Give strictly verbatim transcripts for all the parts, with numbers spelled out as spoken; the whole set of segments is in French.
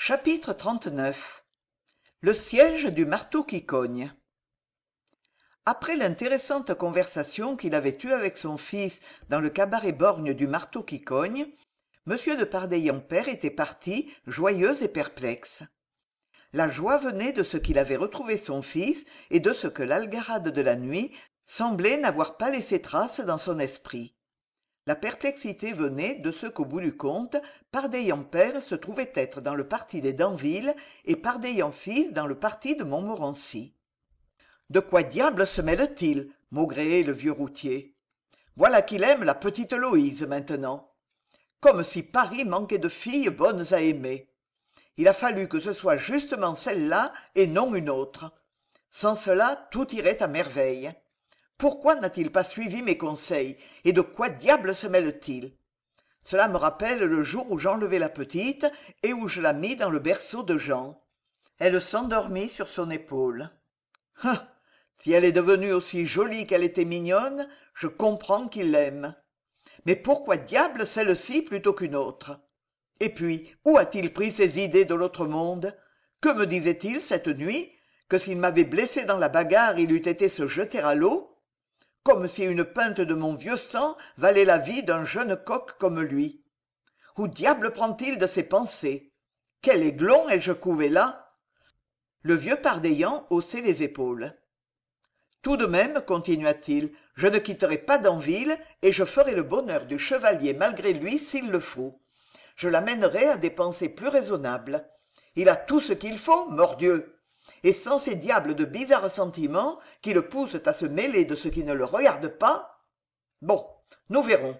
Chapitre trente-neuf. Le siège du marteau qui cogne. Après l'intéressante conversation qu'il avait eue avec son fils dans le cabaret borgne du marteau qui cogne, m de Pardeillan père était parti, joyeux et perplexe. La joie venait de ce qu'il avait retrouvé son fils et de ce que l'algarade de la nuit semblait n'avoir pas laissé trace dans son esprit. La perplexité venait de ce qu'au bout du compte, Pardeillan père se trouvait être dans le parti des Danville et Pardeillan fils dans le parti de Montmorency. De quoi diable se mêle-t-il maugréait le vieux routier. Voilà qu'il aime la petite Loïse maintenant. Comme si Paris manquait de filles bonnes à aimer. Il a fallu que ce soit justement celle-là et non une autre. Sans cela, tout irait à merveille. Pourquoi n'a-t-il pas suivi mes conseils, et de quoi diable se mêle-t-il? Cela me rappelle le jour où j'enlevai la petite et où je la mis dans le berceau de Jean. Elle s'endormit sur son épaule. Ah, si elle est devenue aussi jolie qu'elle était mignonne, je comprends qu'il l'aime. Mais pourquoi diable celle-ci plutôt qu'une autre? Et puis, où a-t-il pris ces idées de l'autre monde? Que me disait-il cette nuit? Que s'il m'avait blessé dans la bagarre, il eût été se jeter à l'eau? Comme si une pinte de mon vieux sang valait la vie d'un jeune coq comme lui. Où diable prend-il de ses pensées? Quel aiglon ai-je couvé là? Le vieux Pardeillan haussait les épaules. Tout de même, continua-t-il, je ne quitterai pas Danville et je ferai le bonheur du chevalier malgré lui s'il le faut. Je l'amènerai à des pensées plus raisonnables. Il a tout ce qu'il faut, mordieu. Et sans ces diables de bizarres sentiments qui le poussent à se mêler de ce qui ne le regarde pas. Bon, nous verrons.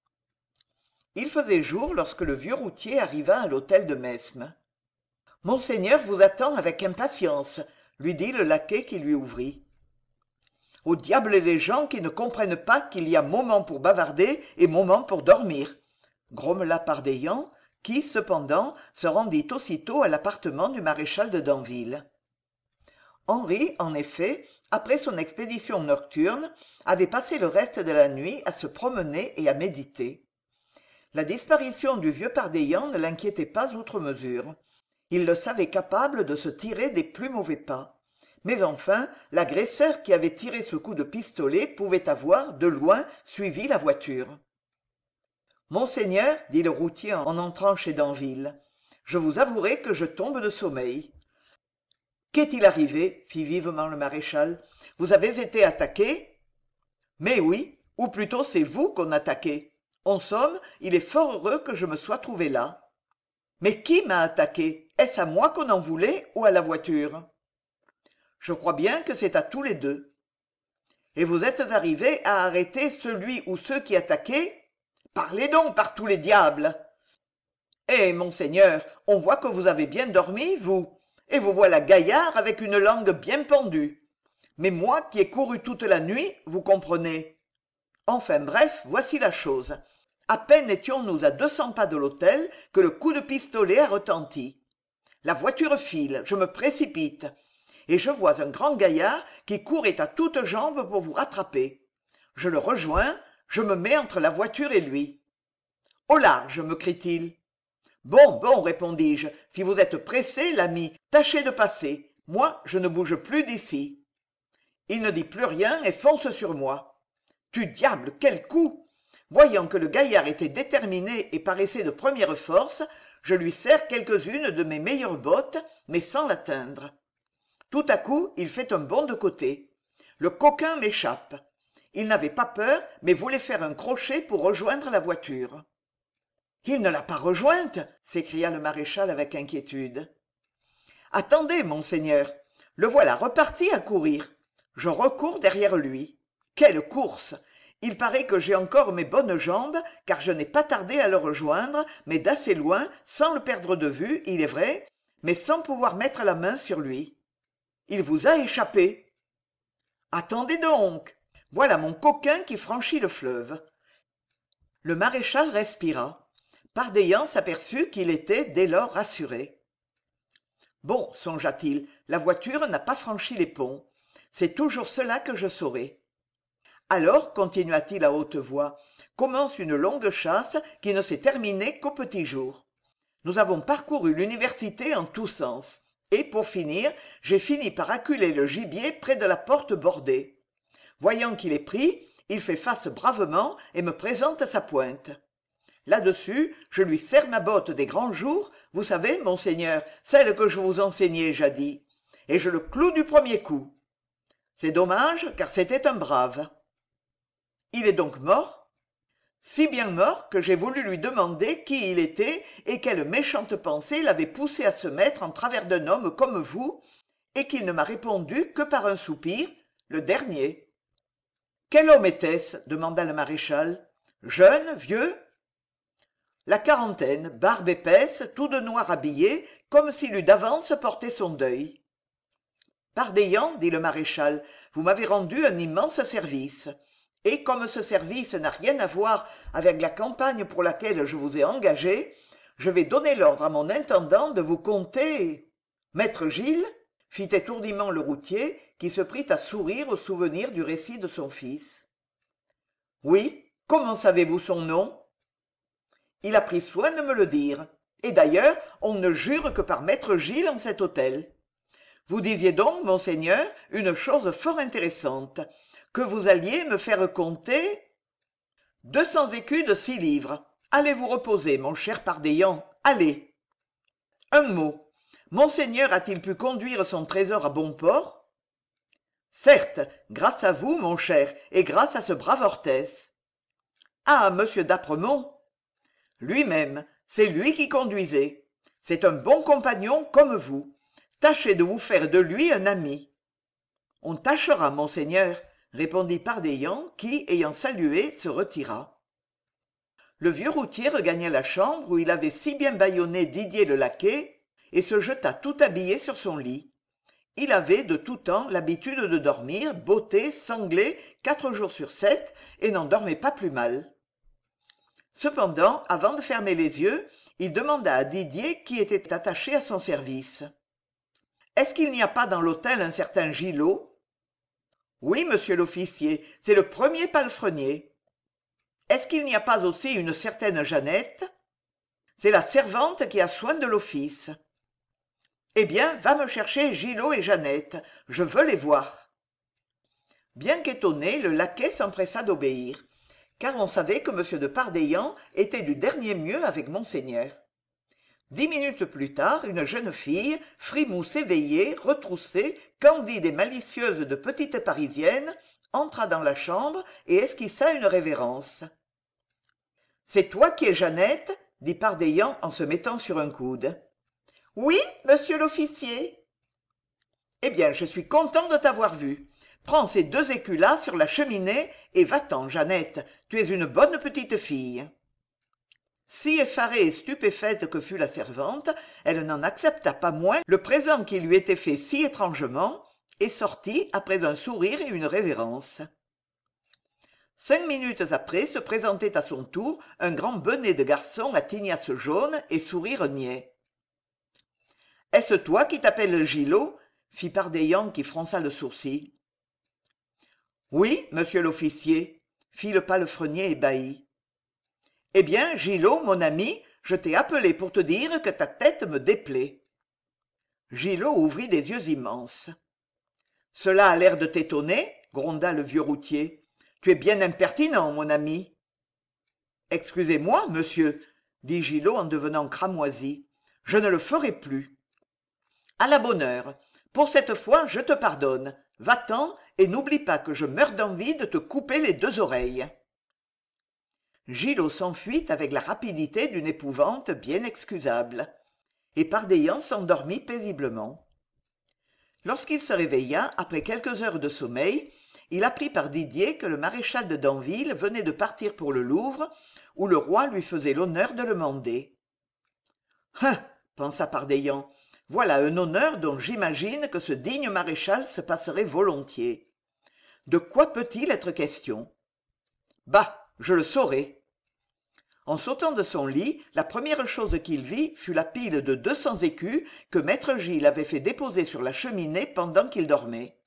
Il faisait jour lorsque le vieux routier arriva à l'hôtel de Mesme. « Monseigneur vous attend avec impatience, » lui dit le laquais qui lui ouvrit. « Au diable les gens qui ne comprennent pas qu'il y a moment pour bavarder et moment pour dormir !» grommela Pardeillan, qui, cependant, se rendit aussitôt à l'appartement du maréchal de Danville. Henri, en effet, après son expédition nocturne, avait passé le reste de la nuit à se promener et à méditer. La disparition du vieux Pardeillan ne l'inquiétait pas outre mesure. Il le savait capable de se tirer des plus mauvais pas. Mais enfin, l'agresseur qui avait tiré ce coup de pistolet pouvait avoir, de loin, suivi la voiture. « Monseigneur, dit le routier en entrant chez Danville, je vous avouerai que je tombe de sommeil. » Qu'est-il arrivé? Fit vivement le maréchal. Vous avez été attaqué? Mais oui, ou plutôt c'est vous qu'on attaquait. En somme, il est fort heureux que je me sois trouvé là. Mais qui m'a attaqué? Est-ce à moi qu'on en voulait ou à la voiture? Je crois bien que c'est à tous les deux. Et vous êtes arrivé à arrêter celui ou ceux qui attaquaient? Parlez donc par tous les diables! Eh, monseigneur, on voit que vous avez bien dormi, vous. Et vous voilà gaillard avec une langue bien pendue. Mais moi qui ai couru toute la nuit, vous comprenez. Enfin bref, voici la chose. À peine étions-nous à deux cents pas de l'hôtel que le coup de pistolet a retenti. La voiture file, je me précipite. Et je vois un grand gaillard qui courait à toutes jambes pour vous rattraper. Je le rejoins, je me mets entre la voiture et lui. « Au large !» me crie-t-il. Bon, bon, répondis-je, si vous êtes pressé, l'ami, tâchez de passer. Moi, je ne bouge plus d'ici. Il ne dit plus rien et fonce sur moi. Tu diable, quel coup! Voyant que le gaillard était déterminé et paraissait de première force, je lui serre quelques-unes de mes meilleures bottes, mais sans l'atteindre. Tout à coup, il fait un bond de côté. Le coquin m'échappe. Il n'avait pas peur, mais voulait faire un crochet pour rejoindre la voiture. Il ne l'a pas rejointe, s'écria le maréchal avec inquiétude. Attendez, monseigneur, le voilà reparti à courir. Je recours derrière lui. Quelle course! Il paraît que j'ai encore mes bonnes jambes, car je n'ai pas tardé à le rejoindre, mais d'assez loin, sans le perdre de vue, il est vrai, mais sans pouvoir mettre la main sur lui. Il vous a échappé. Attendez donc! Voilà mon coquin qui franchit le fleuve. Le maréchal respira. Pardeillan s'aperçut qu'il était dès lors rassuré. Bon, songea-t-il, la voiture n'a pas franchi les ponts. C'est toujours cela que je saurai. Alors, continua-t-il à haute voix, commence une longue chasse qui ne s'est terminée qu'au petit jour. Nous avons parcouru l'université en tous sens, et pour finir, j'ai fini par acculer le gibier près de la porte bordée. Voyant qu'il est pris, il fait face bravement et me présente sa pointe. Là-dessus, je lui serre ma botte des grands jours, vous savez, monseigneur, celle que je vous enseignais jadis, et je le cloue du premier coup. C'est dommage, car c'était un brave. Il est donc mort ? Si bien mort que j'ai voulu lui demander qui il était et quelle méchante pensée l'avait poussé à se mettre en travers d'un homme comme vous, et qu'il ne m'a répondu que par un soupir, le dernier. « Quel homme était-ce » demanda le maréchal. « Jeune, vieux ?» La quarantaine, barbe épaisse, tout de noir habillé, comme s'il eût d'avance porté son deuil. « Pardéant, dit le maréchal, vous m'avez rendu un immense service. Et comme ce service n'a rien à voir avec la campagne pour laquelle je vous ai engagé, je vais donner l'ordre à mon intendant de vous compter. Maître Gilles, fit étourdiment le routier, qui se prit à sourire au souvenir du récit de son fils. Oui, comment savez-vous son nom? Il a pris soin de me le dire. Et d'ailleurs, on ne jure que par Maître Gilles en cet hôtel. Vous disiez donc, monseigneur, une chose fort intéressante, que vous alliez me faire compter deux cents écus de six livres. Allez vous reposer, mon cher Pardéant, allez. Un mot. Monseigneur a-t-il pu conduire son trésor à bon port? Certes, grâce à vous, mon cher, et grâce à ce brave Orthès. Ah, monsieur d'Apremont? Lui-même, c'est lui qui conduisait. C'est un bon compagnon comme vous. Tâchez de vous faire de lui un ami. On tâchera, monseigneur, répondit Pardéant, qui, ayant salué, se retira. Le vieux routier regagna la chambre où il avait si bien bâillonné Didier le laquais et se jeta tout habillé sur son lit. Il avait de tout temps l'habitude de dormir, botté, sanglé, quatre jours sur sept, et n'en dormait pas plus mal. Cependant, avant de fermer les yeux, il demanda à Didier qui était attaché à son service. « Est-ce qu'il n'y a pas dans l'hôtel un certain Gillot ?»« Oui, monsieur l'officier, c'est le premier palefrenier. »« Est-ce qu'il n'y a pas aussi une certaine Jeannette ?»« C'est la servante qui a soin de l'office. »« Eh bien, va me chercher Gillot et Jeannette, je veux les voir. » Bien qu'étonné, le laquais s'empressa d'obéir, car on savait que m de Pardéant était du dernier mieux avec monseigneur. Dix minutes plus tard, une jeune fille, frimousse éveillée, retroussée, candide et malicieuse de petite parisienne, entra dans la chambre et esquissa une révérence. « C'est toi qui es Jeannette ?» dit Pardéant en se mettant sur un coude. « Oui, monsieur l'officier. »« Eh bien, je suis content de t'avoir vue. Prends ces deux écus-là sur la cheminée et va-t'en, Jeannette, tu es une bonne petite fille. » Si effarée et stupéfaite que fut la servante, elle n'en accepta pas moins le présent qui lui était fait si étrangement, et sortit après un sourire et une révérence. Cinq minutes après se présentait à son tour un grand bennet de garçon à tignasse jaune et sourire niais. « Est-ce toi qui t'appelles Gillot ?» fit Pardéant qui fronça le sourcil. « Oui, monsieur l'officier, » fit le palefrenier ébahi. « Eh bien, Gillot, mon ami, je t'ai appelé pour te dire que ta tête me déplaît. » Gillot ouvrit des yeux immenses. « Cela a l'air de t'étonner, » gronda le vieux routier. « Tu es bien impertinent, mon ami. »« Excusez-moi, monsieur, » dit Gillot en devenant cramoisi. « Je ne le ferai plus. »« À la bonne heure. Pour cette fois, je te pardonne. Va-t'en et n'oublie pas que je meurs d'envie de te couper les deux oreilles. » Gillot s'enfuit avec la rapidité d'une épouvante bien excusable, et Pardéant s'endormit paisiblement. Lorsqu'il se réveilla, après quelques heures de sommeil, il apprit par Didier que le maréchal de Danville venait de partir pour le Louvre, où le roi lui faisait l'honneur de le mander. « Hein !» pensa Pardéant, « voilà un honneur dont j'imagine que ce digne maréchal se passerait volontiers. De quoi peut-il être question ? Bah, je le saurai. » En sautant de son lit, la première chose qu'il vit fut la pile de deux cents écus que maître Gilles avait fait déposer sur la cheminée pendant qu'il dormait.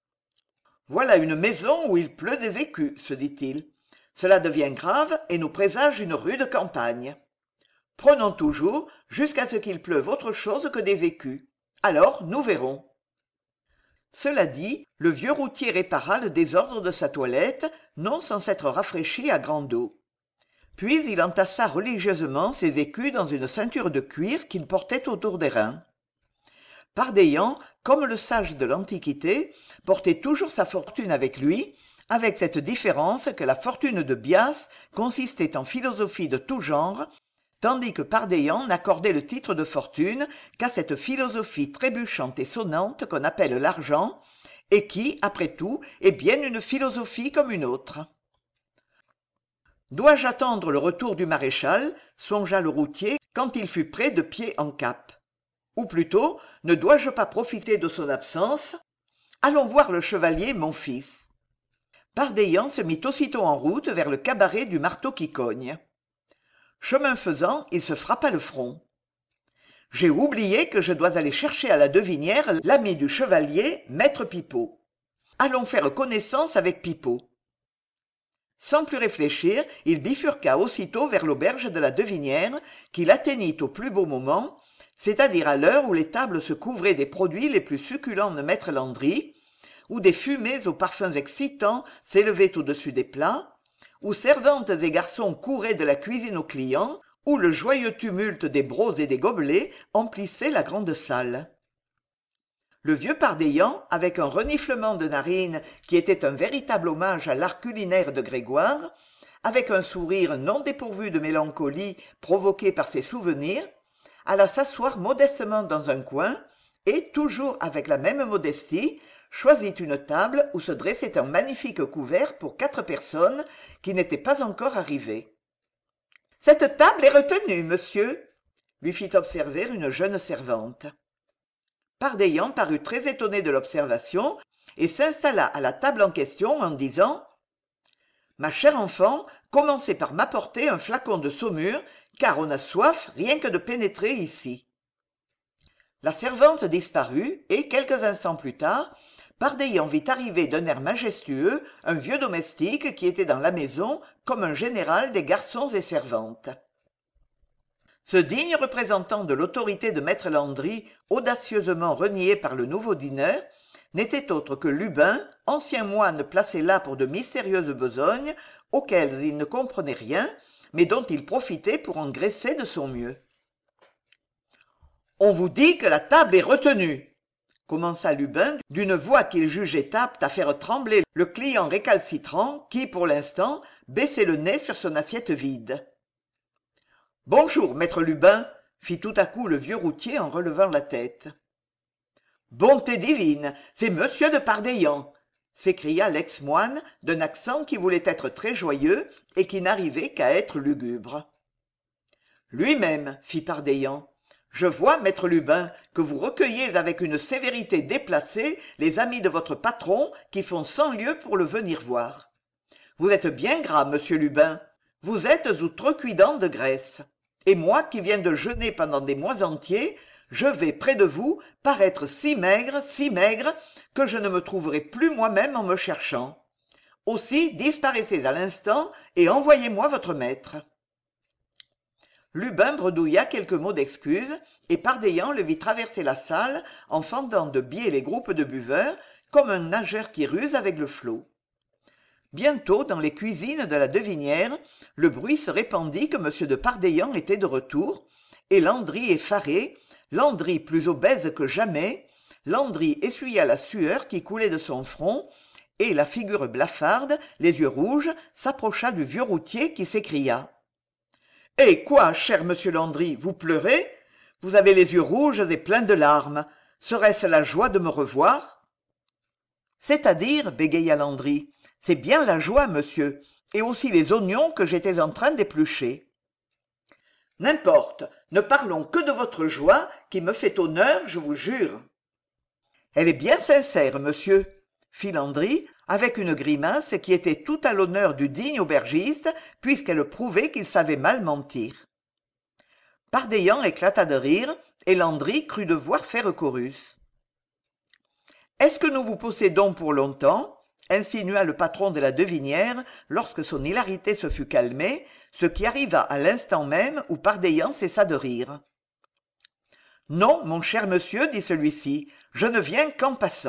« Voilà une maison où il pleut des écus, se dit-il. Cela devient grave et nous présage une rude campagne. Prenons toujours jusqu'à ce qu'il pleuve autre chose que des écus. Alors nous verrons. Cela dit, le vieux routier répara le désordre de sa toilette, non sans s'être rafraîchi à grande eau. Puis il entassa religieusement ses écus dans une ceinture de cuir qu'il portait autour des reins. Pardaillan, comme le sage de l'Antiquité, portait toujours sa fortune avec lui, avec cette différence que la fortune de Bias consistait en philosophie de tout genre, tandis que Pardaillan n'accordait le titre de fortune qu'à cette philosophie trébuchante et sonnante qu'on appelle l'argent, et qui, après tout, est bien une philosophie comme une autre. Dois-je attendre le retour du maréchal, songea le routier quand il fut près de pied en cap. Ou plutôt, ne dois-je pas profiter de son absence? Allons voir le chevalier, mon fils. Pardaillan se mit aussitôt en route vers le cabaret du marteau qui cogne. Chemin faisant, il se frappa le front. J'ai oublié que je dois aller chercher à la devinière l'ami du chevalier, maître Pipeau. Allons faire connaissance avec Pipeau. Sans plus réfléchir, il bifurqua aussitôt vers l'auberge de la devinière, qu'il atteignit au plus beau moment, c'est-à-dire à l'heure où les tables se couvraient des produits les plus succulents de maître Landry, où des fumées aux parfums excitants s'élevaient au-dessus des plats, où servantes et garçons couraient de la cuisine aux clients, où le joyeux tumulte des brocs et des gobelets emplissait la grande salle. Le vieux Pardaillan, avec un reniflement de narines qui était un véritable hommage à l'art culinaire de Grégoire, avec un sourire non dépourvu de mélancolie provoqué par ses souvenirs, alla s'asseoir modestement dans un coin et, toujours avec la même modestie, choisit une table où se dressait un magnifique couvert pour quatre personnes qui n'étaient pas encore arrivées. « Cette table est retenue, monsieur !» lui fit observer une jeune servante. Pardaillan parut très étonné de l'observation et s'installa à la table en question en disant « Ma chère enfant, commencez par m'apporter un flacon de saumure, car on a soif rien que de pénétrer ici. » La servante disparut et, quelques instants plus tard, Pardaillan vit arriver d'un air majestueux un vieux domestique qui était dans la maison comme un général des garçons et servantes. Ce digne représentant de l'autorité de maître Landry, audacieusement renié par le nouveau dîneur, n'était autre que Lubin, ancien moine placé là pour de mystérieuses besognes, auxquelles il ne comprenait rien, mais dont il profitait pour engraisser de son mieux. « On vous dit que la table est retenue !» commença Lubin d'une voix qu'il jugeait apte à faire trembler le client récalcitrant qui, pour l'instant, baissait le nez sur son assiette vide. « Bonjour, maître Lubin !» fit tout à coup le vieux routier en relevant la tête. « Bonté divine, c'est monsieur de Pardaillan !» s'écria l'ex-moine d'un accent qui voulait être très joyeux et qui n'arrivait qu'à être lugubre. « Lui-même, fit Pardaillan. Je vois, maître Lubin, que vous recueillez avec une sévérité déplacée les amis de votre patron qui font cent lieues pour le venir voir. Vous êtes bien gras, monsieur Lubin. Vous êtes outrecuidant de graisse. Et moi, qui viens de jeûner pendant des mois entiers, je vais, près de vous, paraître si maigre, si maigre, que je ne me trouverai plus moi-même en me cherchant. Aussi, disparaissez à l'instant et envoyez-moi votre maître. » Lubin bredouilla quelques mots d'excuse, et Pardaillan le vit traverser la salle en fendant de biais les groupes de buveurs, comme un nageur qui ruse avec le flot. Bientôt, dans les cuisines de la devinière, le bruit se répandit que M. de Pardaillan était de retour, et Landry effaré, Landry plus obèse que jamais, Landry essuya la sueur qui coulait de son front, et la figure blafarde, les yeux rouges, s'approcha du vieux routier qui s'écria. « Eh quoi, cher monsieur Landry, vous pleurez? Vous avez les yeux rouges et pleins de larmes. Serait-ce la joie de me revoir ?»« C'est-à-dire, bégaya Landry, c'est bien la joie, monsieur, et aussi les oignons que j'étais en train d'éplucher. »« N'importe, ne parlons que de votre joie, qui me fait honneur, je vous jure. »« Elle est bien sincère, monsieur, » fit Landry, avec une grimace qui était tout à l'honneur du digne aubergiste, puisqu'elle prouvait qu'il savait mal mentir. Pardaillan éclata de rire, et Landry crut devoir faire chorus. « Est-ce que nous vous possédons pour longtemps ? insinua le patron de la devinière lorsque son hilarité se fut calmée, ce qui arriva à l'instant même où Pardaillan cessa de rire. « Non, mon cher monsieur, dit celui-ci, je ne viens qu'en passant. »«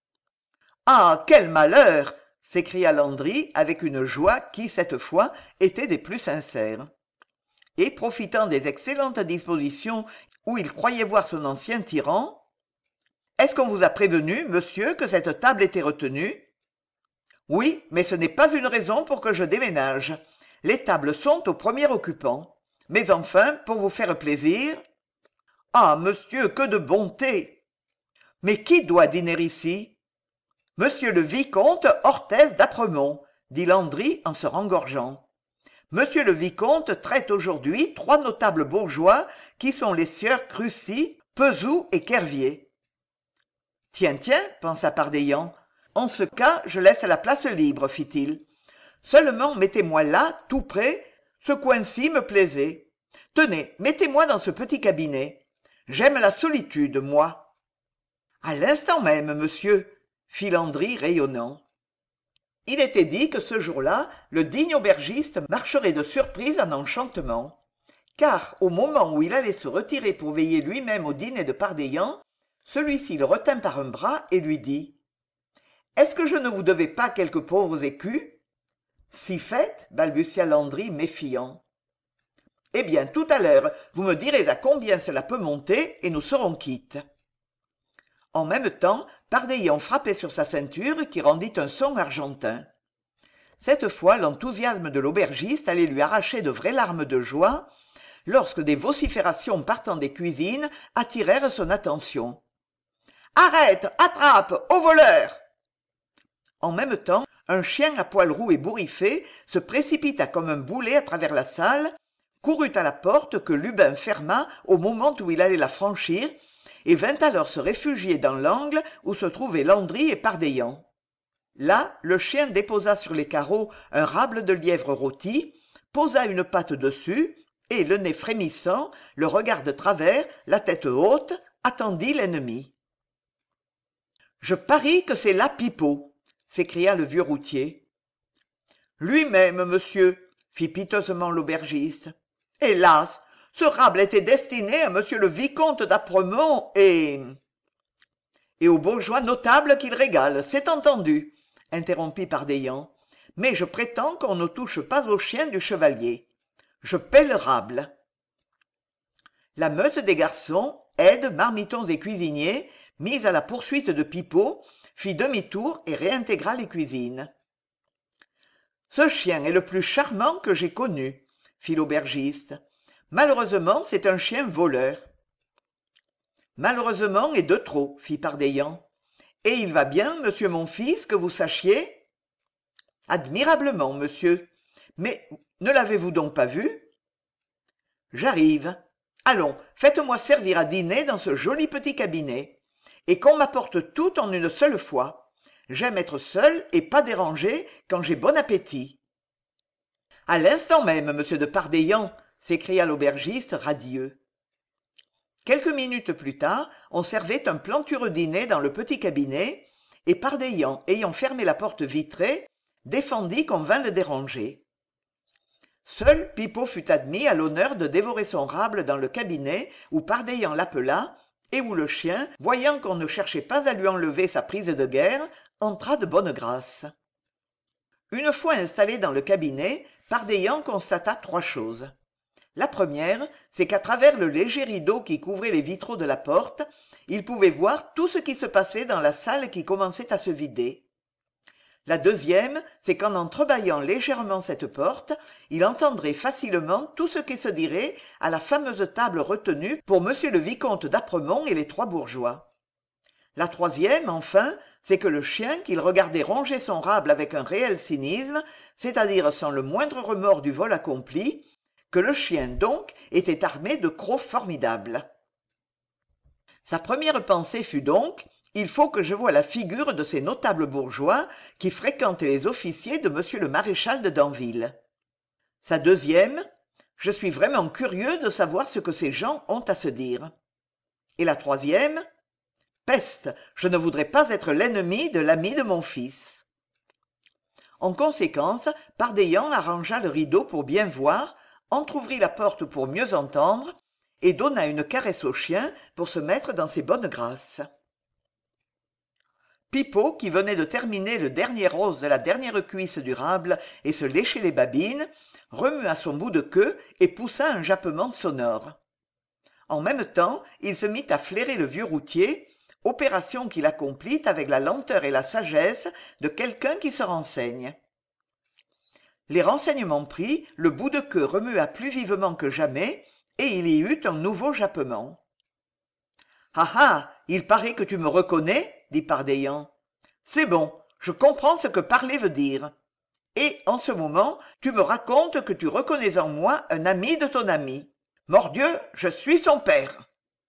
Ah, quel malheur !» s'écria Landry avec une joie qui, cette fois, était des plus sincères. Et, profitant des excellentes dispositions où il croyait voir son ancien tyran, « Est-ce qu'on vous a prévenu, monsieur, que cette table était retenue ?»« Oui, mais ce n'est pas une raison pour que je déménage. Les tables sont au premier occupant. Mais enfin, pour vous faire plaisir... »« Ah, monsieur, que de bonté !»« Mais qui doit dîner ici ?»« Monsieur le vicomte Orthez d'Apremont, » dit Landry en se rengorgeant. « Monsieur le vicomte traite aujourd'hui trois notables bourgeois qui sont les sieurs Crucy, Pezou et Kervier. »« Tiens, tiens, pensa Pardaillan. En ce cas, je laisse la place libre, fit-il. Seulement mettez-moi là, tout près, ce coin-ci me plaisait. Tenez, mettez-moi dans ce petit cabinet. J'aime la solitude, moi. »« À l'instant même, monsieur, » fit Landry rayonnant. Il était dit que ce jour-là, le digne aubergiste marcherait de surprise en enchantement. Car, au moment où il allait se retirer pour veiller lui-même au dîner de Pardaillan, celui-ci le retint par un bras et lui dit « Est-ce que je ne vous devais pas quelques pauvres écus ?»« Si fait, balbutia Landry méfiant. « Eh bien, tout à l'heure, vous me direz à combien cela peut monter et nous serons quittes. » En même temps, Pardaillan frappait sur sa ceinture qui rendit un son argentin. Cette fois, l'enthousiasme de l'aubergiste allait lui arracher de vraies larmes de joie lorsque des vociférations partant des cuisines attirèrent son attention. « Arrête, attrape, au voleur !» En même temps, un chien à poil roux et bourriffé se précipita comme un boulet à travers la salle, courut à la porte que Lubin ferma au moment où il allait la franchir, et vint alors se réfugier dans l'angle où se trouvaient Landry et Pardaillan. Là, le chien déposa sur les carreaux un rable de lièvre rôti, posa une patte dessus, et, le nez frémissant, le regard de travers, la tête haute, attendit l'ennemi. « Je parie que c'est là Pipeau !» s'écria le vieux routier. « Lui-même, monsieur !» fit piteusement l'aubergiste. « Hélas ! Ce rable était destiné à monsieur le vicomte d'Apremont et... »« Et aux bourgeois notables qu'il régale, c'est entendu, » interrompit Pardaillan. « Mais je prétends qu'on ne touche pas au chien du chevalier. Je paie le rable. » La meute des garçons, aides, marmitons et cuisiniers, mis à la poursuite de Pipeau, fit demi-tour et réintégra les cuisines. « Ce chien est le plus charmant que j'ai connu, » fit l'aubergiste. Malheureusement, c'est un chien voleur. Malheureusement et de trop, fit Pardaillan. Et il va bien, monsieur mon fils, que vous sachiez? Admirablement, monsieur. Mais ne l'avez-vous donc pas vu? J'arrive. Allons, faites-moi servir à dîner dans ce joli petit cabinet. Et qu'on m'apporte tout en une seule fois. J'aime être seul et pas dérangé quand j'ai bon appétit. À l'instant même, monsieur de Pardaillan, s'écria l'aubergiste radieux. Quelques minutes plus tard, on servait un plantureux dîner dans le petit cabinet, et Pardaillan, ayant fermé la porte vitrée, défendit qu'on vînt le déranger. Seul Pipeau fut admis à l'honneur de dévorer son rable dans le cabinet où Pardaillan l'appela, et où le chien, voyant qu'on ne cherchait pas à lui enlever sa prise de guerre, entra de bonne grâce. Une fois installé dans le cabinet, Pardaillan constata trois choses. La première, c'est qu'à travers le léger rideau qui couvrait les vitraux de la porte, il pouvait voir tout ce qui se passait dans la salle qui commençait à se vider. La deuxième, c'est qu'en entrebâillant légèrement cette porte, il entendrait facilement tout ce qui se dirait à la fameuse table retenue pour monsieur le vicomte d'Apremont et les trois bourgeois. La troisième, enfin, c'est que le chien qu'il regardait ronger son rable avec un réel cynisme, c'est-à-dire sans le moindre remords du vol accompli, que le chien, donc, était armé de crocs formidables. Sa première pensée fut donc « Il faut que je voie la figure de ces notables bourgeois qui fréquentent les officiers de monsieur le maréchal de Danville. » Sa deuxième « Je suis vraiment curieux de savoir ce que ces gens ont à se dire. » Et la troisième « Peste, je ne voudrais pas être l'ennemi de l'ami de mon fils. » En conséquence, Pardaillan arrangea le rideau pour bien voir, entr'ouvrit la porte pour mieux entendre, et donna une caresse au chien pour se mettre dans ses bonnes grâces. Pipeau, qui venait de terminer le dernier os de la dernière cuisse du rable et se léchait les babines, remua son bout de queue et poussa un jappement sonore. En même temps, il se mit à flairer le vieux routier, opération qu'il accomplit avec la lenteur et la sagesse de quelqu'un qui se renseigne. Les renseignements pris, le bout de queue remua plus vivement que jamais, et il y eut un nouveau jappement. « Ah ah, il paraît que tu me reconnais ?» dit Pardaillan. « C'est bon, je comprends ce que parler veut dire. Et, en ce moment, tu me racontes que tu reconnais en moi un ami de ton ami. Mordieu, je suis son père !»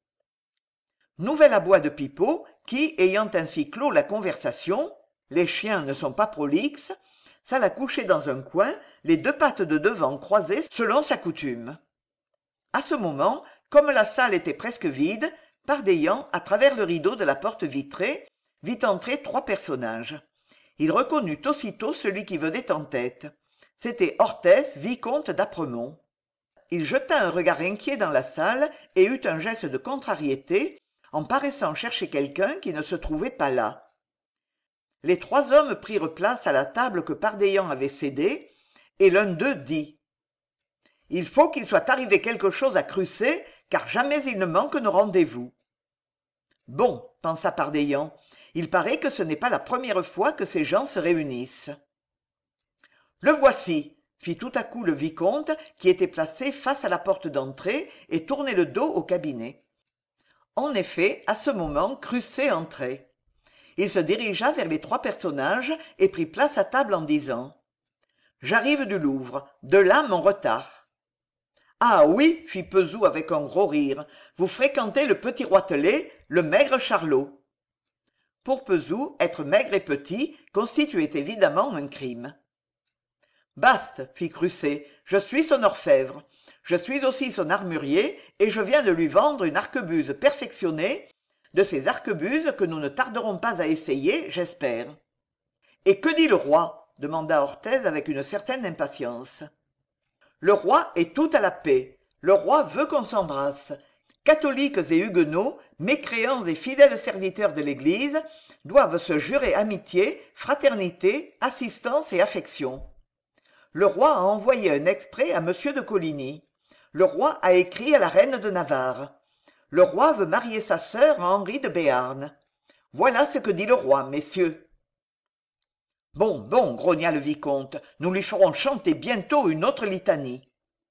Nouvel aboi de Pipeau, qui, ayant ainsi clos la conversation, les chiens ne sont pas prolixes, s'alla coucher dans un coin, les deux pattes de devant croisées selon sa coutume. À ce moment, comme la salle était presque vide, Pardaillan, à travers le rideau de la porte vitrée, vit entrer trois personnages. Il reconnut aussitôt celui qui venait en tête. C'était Orthès, vicomte d'Apremont. Il jeta un regard inquiet dans la salle et eut un geste de contrariété en paraissant chercher quelqu'un qui ne se trouvait pas là. Les trois hommes prirent place à la table que Pardaillan avait cédée, et l'un d'eux dit « Il faut qu'il soit arrivé quelque chose à Crucé, car jamais il ne manque nos rendez-vous. » Bon, pensa Pardaillan, il paraît que ce n'est pas la première fois que ces gens se réunissent. « Le voici !» fit tout à coup le vicomte, qui était placé face à la porte d'entrée et tournait le dos au cabinet. En effet, à ce moment, Crucé entrait. Il se dirigea vers les trois personnages et prit place à table en disant « J'arrive du Louvre, de là mon retard. »« Ah oui, fit Pezou avec un gros rire, vous fréquentez le petit Roitelet, le maigre Charlot. » Pour Pezou, être maigre et petit constituait évidemment un crime. « Bast, fit Crucé, je suis son orfèvre. Je suis aussi son armurier et je viens de lui vendre une arquebuse perfectionnée, de ces arquebuses que nous ne tarderons pas à essayer, j'espère. »« Et que dit le roi ?» demanda Orthès avec une certaine impatience. « Le roi est tout à la paix. Le roi veut qu'on s'embrasse. Catholiques et huguenots, mécréants et fidèles serviteurs de l'Église, doivent se jurer amitié, fraternité, assistance et affection. Le roi a envoyé un exprès à monsieur de Coligny. Le roi a écrit à la reine de Navarre. Le roi veut marier sa sœur à Henri de Béarn. Voilà ce que dit le roi, messieurs. »« Bon, bon, grogna le vicomte, nous lui ferons chanter bientôt une autre litanie. »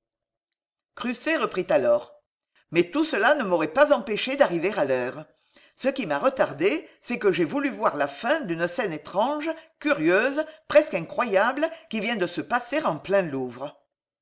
Crucé reprit alors. « Mais tout cela ne m'aurait pas empêché d'arriver à l'heure. Ce qui m'a retardé, c'est que j'ai voulu voir la fin d'une scène étrange, curieuse, presque incroyable, qui vient de se passer en plein Louvre. »«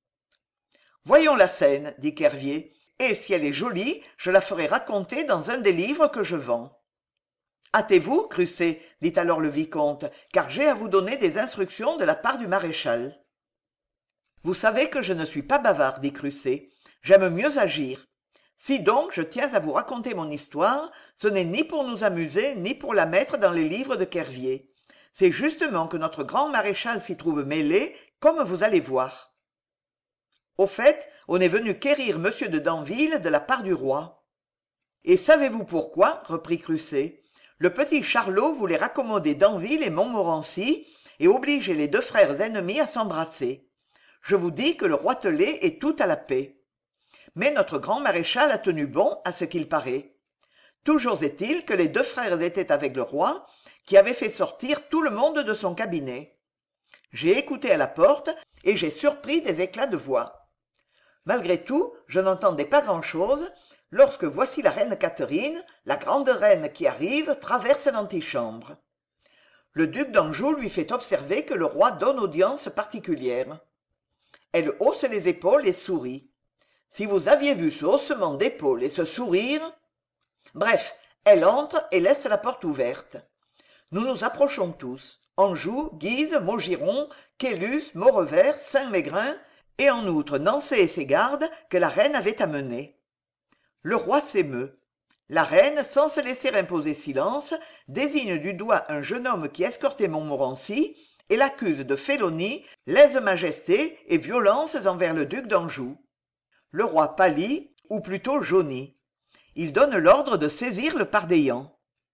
Voyons la scène, dit Kervier, et si elle est jolie, je la ferai raconter dans un des livres que je vends. »« Hâtez-vous, Crucé, dit alors le vicomte, car j'ai à vous donner des instructions de la part du maréchal. »« Vous savez que je ne suis pas bavard, dit Crucé. J'aime mieux agir. Si donc je tiens à vous raconter mon histoire, ce n'est ni pour nous amuser, ni pour la mettre dans les livres de Kervier. C'est justement que notre grand maréchal s'y trouve mêlé, comme vous allez voir. Au fait, on est venu quérir monsieur de Danville de la part du roi. »« Et savez-vous pourquoi ?» reprit Crucé. « Le petit Charlot voulait raccommoder Danville et Montmorency et obliger les deux frères ennemis à s'embrasser. Je vous dis que le Roitelet est tout à la paix. Mais notre grand maréchal a tenu bon à ce qu'il paraît. Toujours est-il que les deux frères étaient avec le roi, qui avait fait sortir tout le monde de son cabinet. J'ai écouté à la porte et j'ai surpris des éclats de voix. Malgré tout, je n'entendais pas grand-chose, lorsque voici la reine Catherine, la grande reine qui arrive, traverse l'antichambre. Le duc d'Anjou lui fait observer que le roi donne audience particulière. Elle hausse les épaules et sourit. Si vous aviez vu ce haussement d'épaules et ce sourire... Bref, elle entre et laisse la porte ouverte. Nous nous approchons tous. Anjou, Guise, Maugiron, Caylus, Maurevert, Saint-Mégrin, et en outre Nancy et ses gardes que la reine avait amenés. Le roi s'émeut. La reine, sans se laisser imposer silence, désigne du doigt un jeune homme qui escortait Montmorency et l'accuse de félonie, lèse-majesté et violences envers le duc d'Anjou. Le roi pâlit, ou plutôt jaunit. Il donne l'ordre de saisir le pardéian.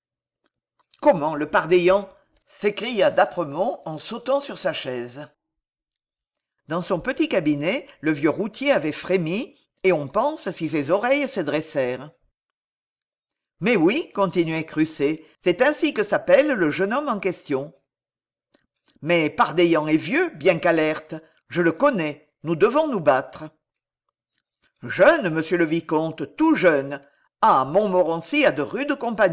« Comment, le pardéian ?» s'écria d'Apremont en sautant sur sa chaise. Dans son petit cabinet, le vieux routier avait frémi, et on pense si ses oreilles se dressèrent. « Mais oui, continuait Crucé, c'est ainsi que s'appelle le jeune homme en question. Mais Pardéian est vieux, bien qu'alerte. Je le connais, nous devons nous battre. » « Jeune, monsieur le vicomte, tout jeune. Ah, Montmorency a de rudes compagnons. »«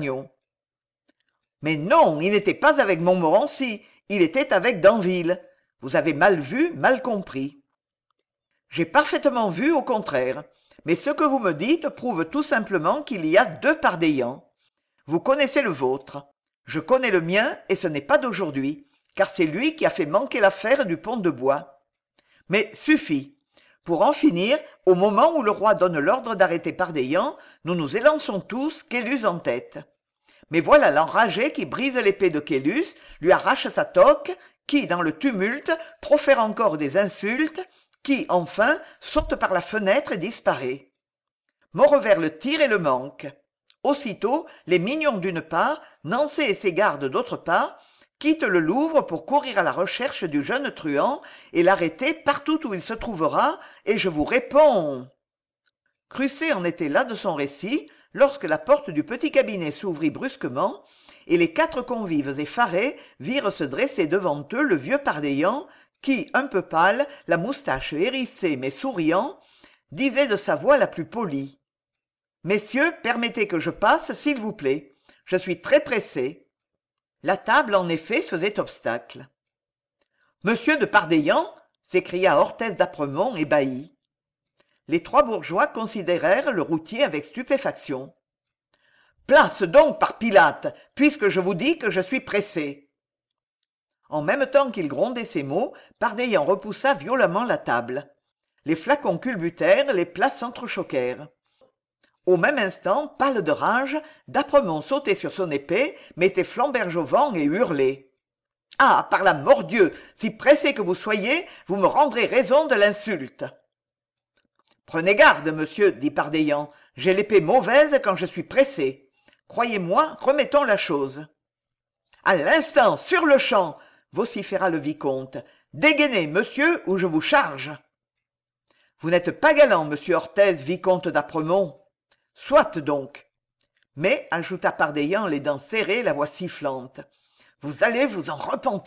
Mais non, il n'était pas avec Montmorency, il était avec Danville. Vous avez mal vu, mal compris. »« J'ai parfaitement vu, au contraire. Mais ce que vous me dites prouve tout simplement qu'il y a deux Pardéians. Vous connaissez le vôtre. Je connais le mien, et ce n'est pas d'aujourd'hui, car c'est lui qui a fait manquer l'affaire du pont de bois. Mais suffit. Pour en finir, au moment où le roi donne l'ordre d'arrêter Pardéian, nous nous élançons tous, Caylus en tête. Mais voilà l'enragé qui brise l'épée de Caylus, lui arrache sa toque, qui, dans le tumulte, profère encore des insultes, qui, enfin, saute par la fenêtre et disparaît. Maurevert le tire et le manque. Aussitôt, les mignons d'une part, Nancey et ses gardes d'autre part, quittent le Louvre pour courir à la recherche du jeune truand et l'arrêter partout où il se trouvera, et je vous réponds. Crucé en était là de son récit, lorsque la porte du petit cabinet s'ouvrit brusquement, et les quatre convives effarés virent se dresser devant eux le vieux Pardéian, qui, un peu pâle, la moustache hérissée mais souriant, disait de sa voix la plus polie. « Messieurs, permettez que je passe, s'il vous plaît. Je suis très pressé. » La table, en effet, faisait obstacle. « Monsieur de Pardéian !» s'écria Orthès d'Apremont, ébahi. Les trois bourgeois considérèrent le routier avec stupéfaction. « Place donc, par Pilate, puisque je vous dis que je suis pressé. » En même temps qu'il grondait ces mots, Pardéian repoussa violemment la table. Les flacons culbutèrent, les plats s'entrechoquèrent. Au même instant, pâle de rage, d'Apremont sautait sur son épée, mettait Flamberge au vent et hurlait. « Ah, par la mordieu, si pressé que vous soyez, vous me rendrez raison de l'insulte. »« Prenez garde, monsieur, dit Pardéian, j'ai l'épée mauvaise quand je suis pressé. Croyez-moi, remettons la chose. »« À l'instant, sur le champ !» vociféra le vicomte. « Dégainez, monsieur, ou je vous charge. »« Vous n'êtes pas galant, monsieur Orthès, vicomte d'Apremont. »« Soit donc. » Mais, ajouta Pardéian, les dents serrées, la voix sifflante, « vous allez vous en repentir. »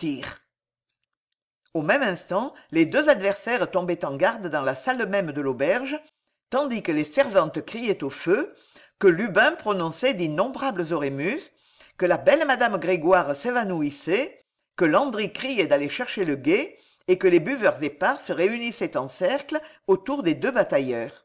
Au même instant, les deux adversaires tombaient en garde dans la salle même de l'auberge, tandis que les servantes criaient au feu, que Lubin prononçait d'innombrables orémus, que la belle madame Grégoire s'évanouissait, que Landry criait d'aller chercher le guet, et que les buveurs épars se réunissaient en cercle autour des deux batailleurs.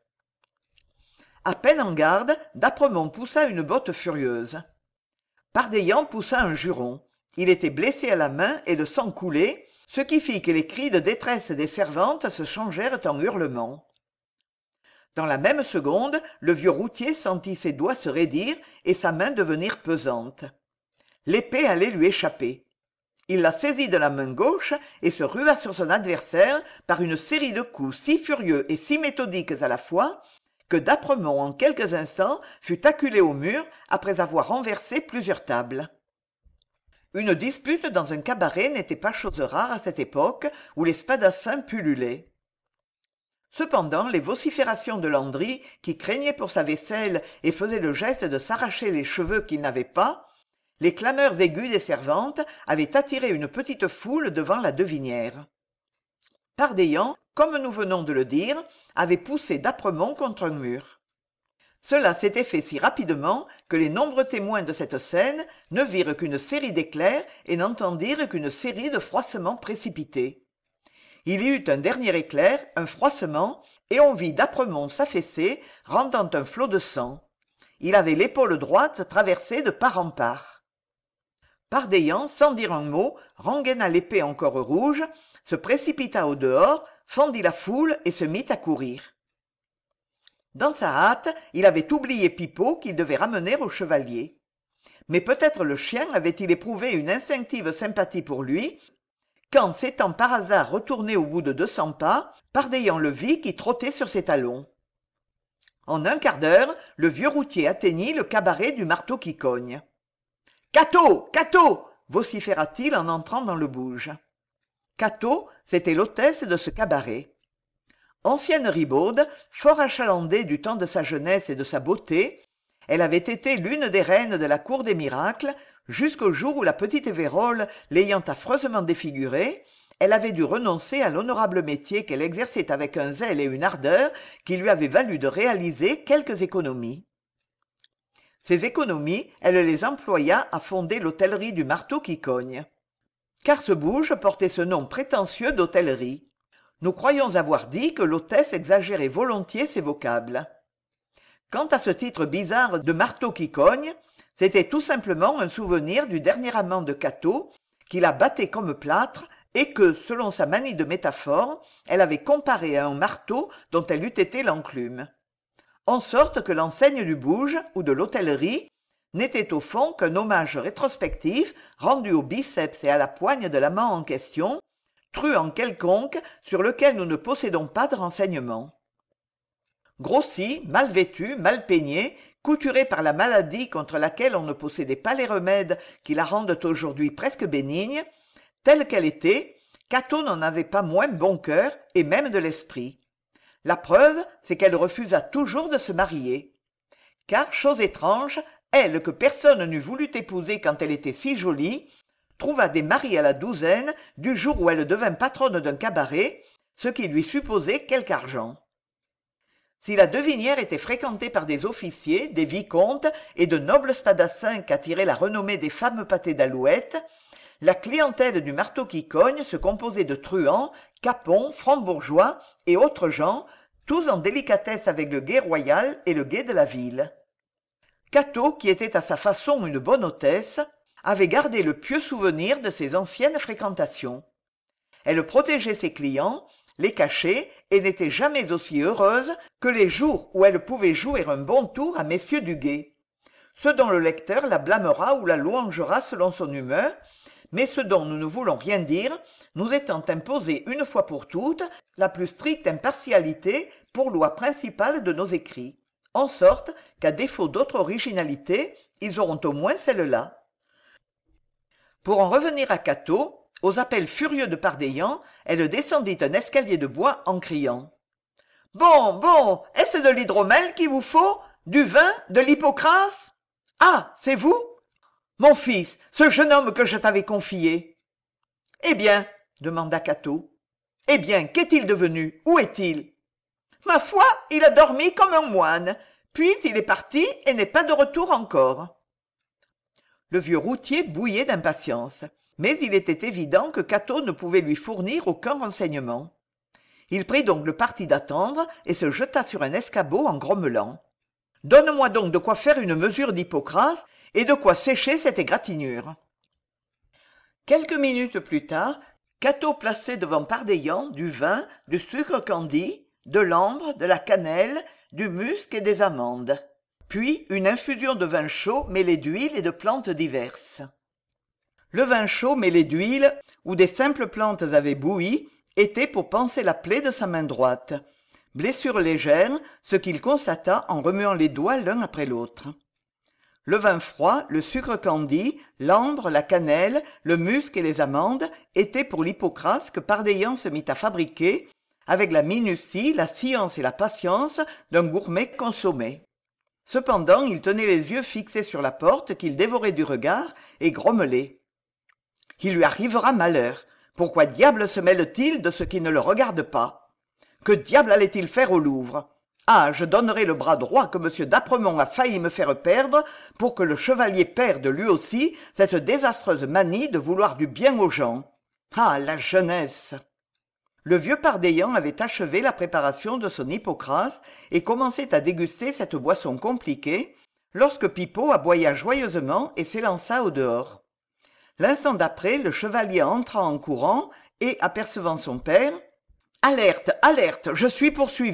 À peine en garde, d'Apremont poussa une botte furieuse. Pardéian poussa un juron. Il était blessé à la main et le sang coulait, ce qui fit que les cris de détresse des servantes se changèrent en hurlements. Dans la même seconde, le vieux routier sentit ses doigts se raidir et sa main devenir pesante. L'épée allait lui échapper. Il la saisit de la main gauche et se rua sur son adversaire par une série de coups si furieux et si méthodiques à la fois que d'Apremont en quelques instants fut acculé au mur après avoir renversé plusieurs tables. Une dispute dans un cabaret n'était pas chose rare à cette époque où les spadassins pullulaient. Cependant, les vociférations de Landry, qui craignait pour sa vaisselle et faisait le geste de s'arracher les cheveux qu'il n'avait pas, les clameurs aiguës des servantes avaient attiré une petite foule devant la devinière. Pardéian, comme nous venons de le dire, avait poussé d'Apremont contre un mur. Cela s'était fait si rapidement que les nombreux témoins de cette scène ne virent qu'une série d'éclairs et n'entendirent qu'une série de froissements précipités. Il y eut un dernier éclair, un froissement, et on vit d'Apremont s'affaisser, rendant un flot de sang. Il avait l'épaule droite traversée de part en part. Pardéian, sans dire un mot, rengaina l'épée encore rouge, se précipita au dehors, fendit la foule et se mit à courir. Dans sa hâte, il avait oublié Pipeau qu'il devait ramener au chevalier. Mais peut-être le chien avait-il éprouvé une instinctive sympathie pour lui, quand, s'étant par hasard retourné au bout de deux cents pas, Pardaillan le vit qui trottait sur ses talons. En un quart d'heure, le vieux routier atteignit le cabaret du Marteau qui cogne. « Cato, Cato !» vociféra-t-il en entrant dans le bouge. Cato, c'était l'hôtesse de ce cabaret. Ancienne ribaude, fort achalandée du temps de sa jeunesse et de sa beauté, elle avait été l'une des reines de la cour des miracles, jusqu'au jour où la petite Vérole, l'ayant affreusement défigurée, elle avait dû renoncer à l'honorable métier qu'elle exerçait avec un zèle et une ardeur qui lui avaient valu de réaliser quelques économies. Ces économies, elle les employa à fonder l'hôtellerie du Marteau qui cogne. Car ce bouge portait ce nom prétentieux d'hôtellerie. Nous croyons avoir dit que l'hôtesse exagérait volontiers ses vocables. Quant à ce titre bizarre de Marteau qui cogne, c'était tout simplement un souvenir du dernier amant de Cato, qui la battait comme plâtre et que, selon sa manie de métaphore, elle avait comparé à un marteau dont elle eût été l'enclume. En sorte que l'enseigne du bouge ou de l'hôtellerie n'était au fond qu'un hommage rétrospectif rendu au biceps et à la poigne de l'amant en question, truand quelconque sur lequel nous ne possédons pas de renseignements. Grossi, mal vêtu, mal peigné, couturé par la maladie contre laquelle on ne possédait pas les remèdes qui la rendent aujourd'hui presque bénigne, telle qu'elle était, Cato n'en avait pas moins bon cœur et même de l'esprit. La preuve, c'est qu'elle refusa toujours de se marier. Car, chose étrange, elle, que personne n'eût voulu épouser quand elle était si jolie, trouva des maris à la douzaine du jour où elle devint patronne d'un cabaret, ce qui lui supposait quelque argent. Si la devinière était fréquentée par des officiers, des vicomtes et de nobles spadassins qu'attirait la renommée des fameux pâtés d'Alouette, la clientèle du Marteau qui cogne se composait de truands, capons, francs-bourgeois et autres gens, tous en délicatesse avec le guet royal et le guet de la ville. Cato, qui était à sa façon une bonne hôtesse, avait gardé le pieux souvenir de ses anciennes fréquentations. Elle protégeait ses clients, les cachait et n'était jamais aussi heureuse que les jours où elle pouvait jouer un bon tour à messieurs du guet. Ce dont le lecteur la blâmera ou la louangera selon son humeur, mais ce dont nous ne voulons rien dire, nous étant imposé une fois pour toutes la plus stricte impartialité pour loi principale de nos écrits, en sorte qu'à défaut d'autre originalité, ils auront au moins celle-là. Pour en revenir à Cato, aux appels furieux de Pardaillan, elle descendit un escalier de bois en criant « Bon, bon, est-ce de l'hydromel qu'il vous faut? Du vin? De l'hypocrase? Ah, c'est vous? Mon fils, ce jeune homme que je t'avais confié. »« Eh bien, demanda Cato. Eh bien, qu'est-il devenu? Où est-il? »« Ma foi, il a dormi comme un moine, puis il est parti et n'est pas de retour encore. » Le vieux routier bouillait d'impatience, mais il était évident que Cato ne pouvait lui fournir aucun renseignement. Il prit donc le parti d'attendre et se jeta sur un escabeau en grommelant. « Donne-moi donc de quoi faire une mesure d'Hippocrate et de quoi sécher cette égratignure. » Quelques minutes plus tard, Cato plaçait devant Pardaillan du vin, du sucre candi, de l'ambre, de la cannelle, du musc et des amandes, puis une infusion de vin chaud mêlé d'huile et de plantes diverses. Le vin chaud mêlé d'huile, où des simples plantes avaient bouilli, était pour panser la plaie de sa main droite. Blessure légère, ce qu'il constata en remuant les doigts l'un après l'autre. Le vin froid, le sucre candi, l'ambre, la cannelle, le musc et les amandes étaient pour l'hypocrase que Pardaillan se mit à fabriquer, avec la minutie, la science et la patience d'un gourmet consommé. Cependant, il tenait les yeux fixés sur la porte qu'il dévorait du regard et grommelait. « Il lui arrivera malheur. Pourquoi diable se mêle-t-il de ce qui ne le regarde pas? Que diable allait-il faire au Louvre? Ah, je donnerais le bras droit que M. d'Apremont a failli me faire perdre pour que le chevalier perde lui aussi cette désastreuse manie de vouloir du bien aux gens. Ah, la jeunesse !» Le vieux Pardaillan avait achevé la préparation de son Hippocrate et commençait à déguster cette boisson compliquée lorsque Pipeau aboya joyeusement et s'élança au dehors. L'instant d'après, le chevalier entra en courant et, apercevant son père, « Alerte, alerte, je suis poursuivi !»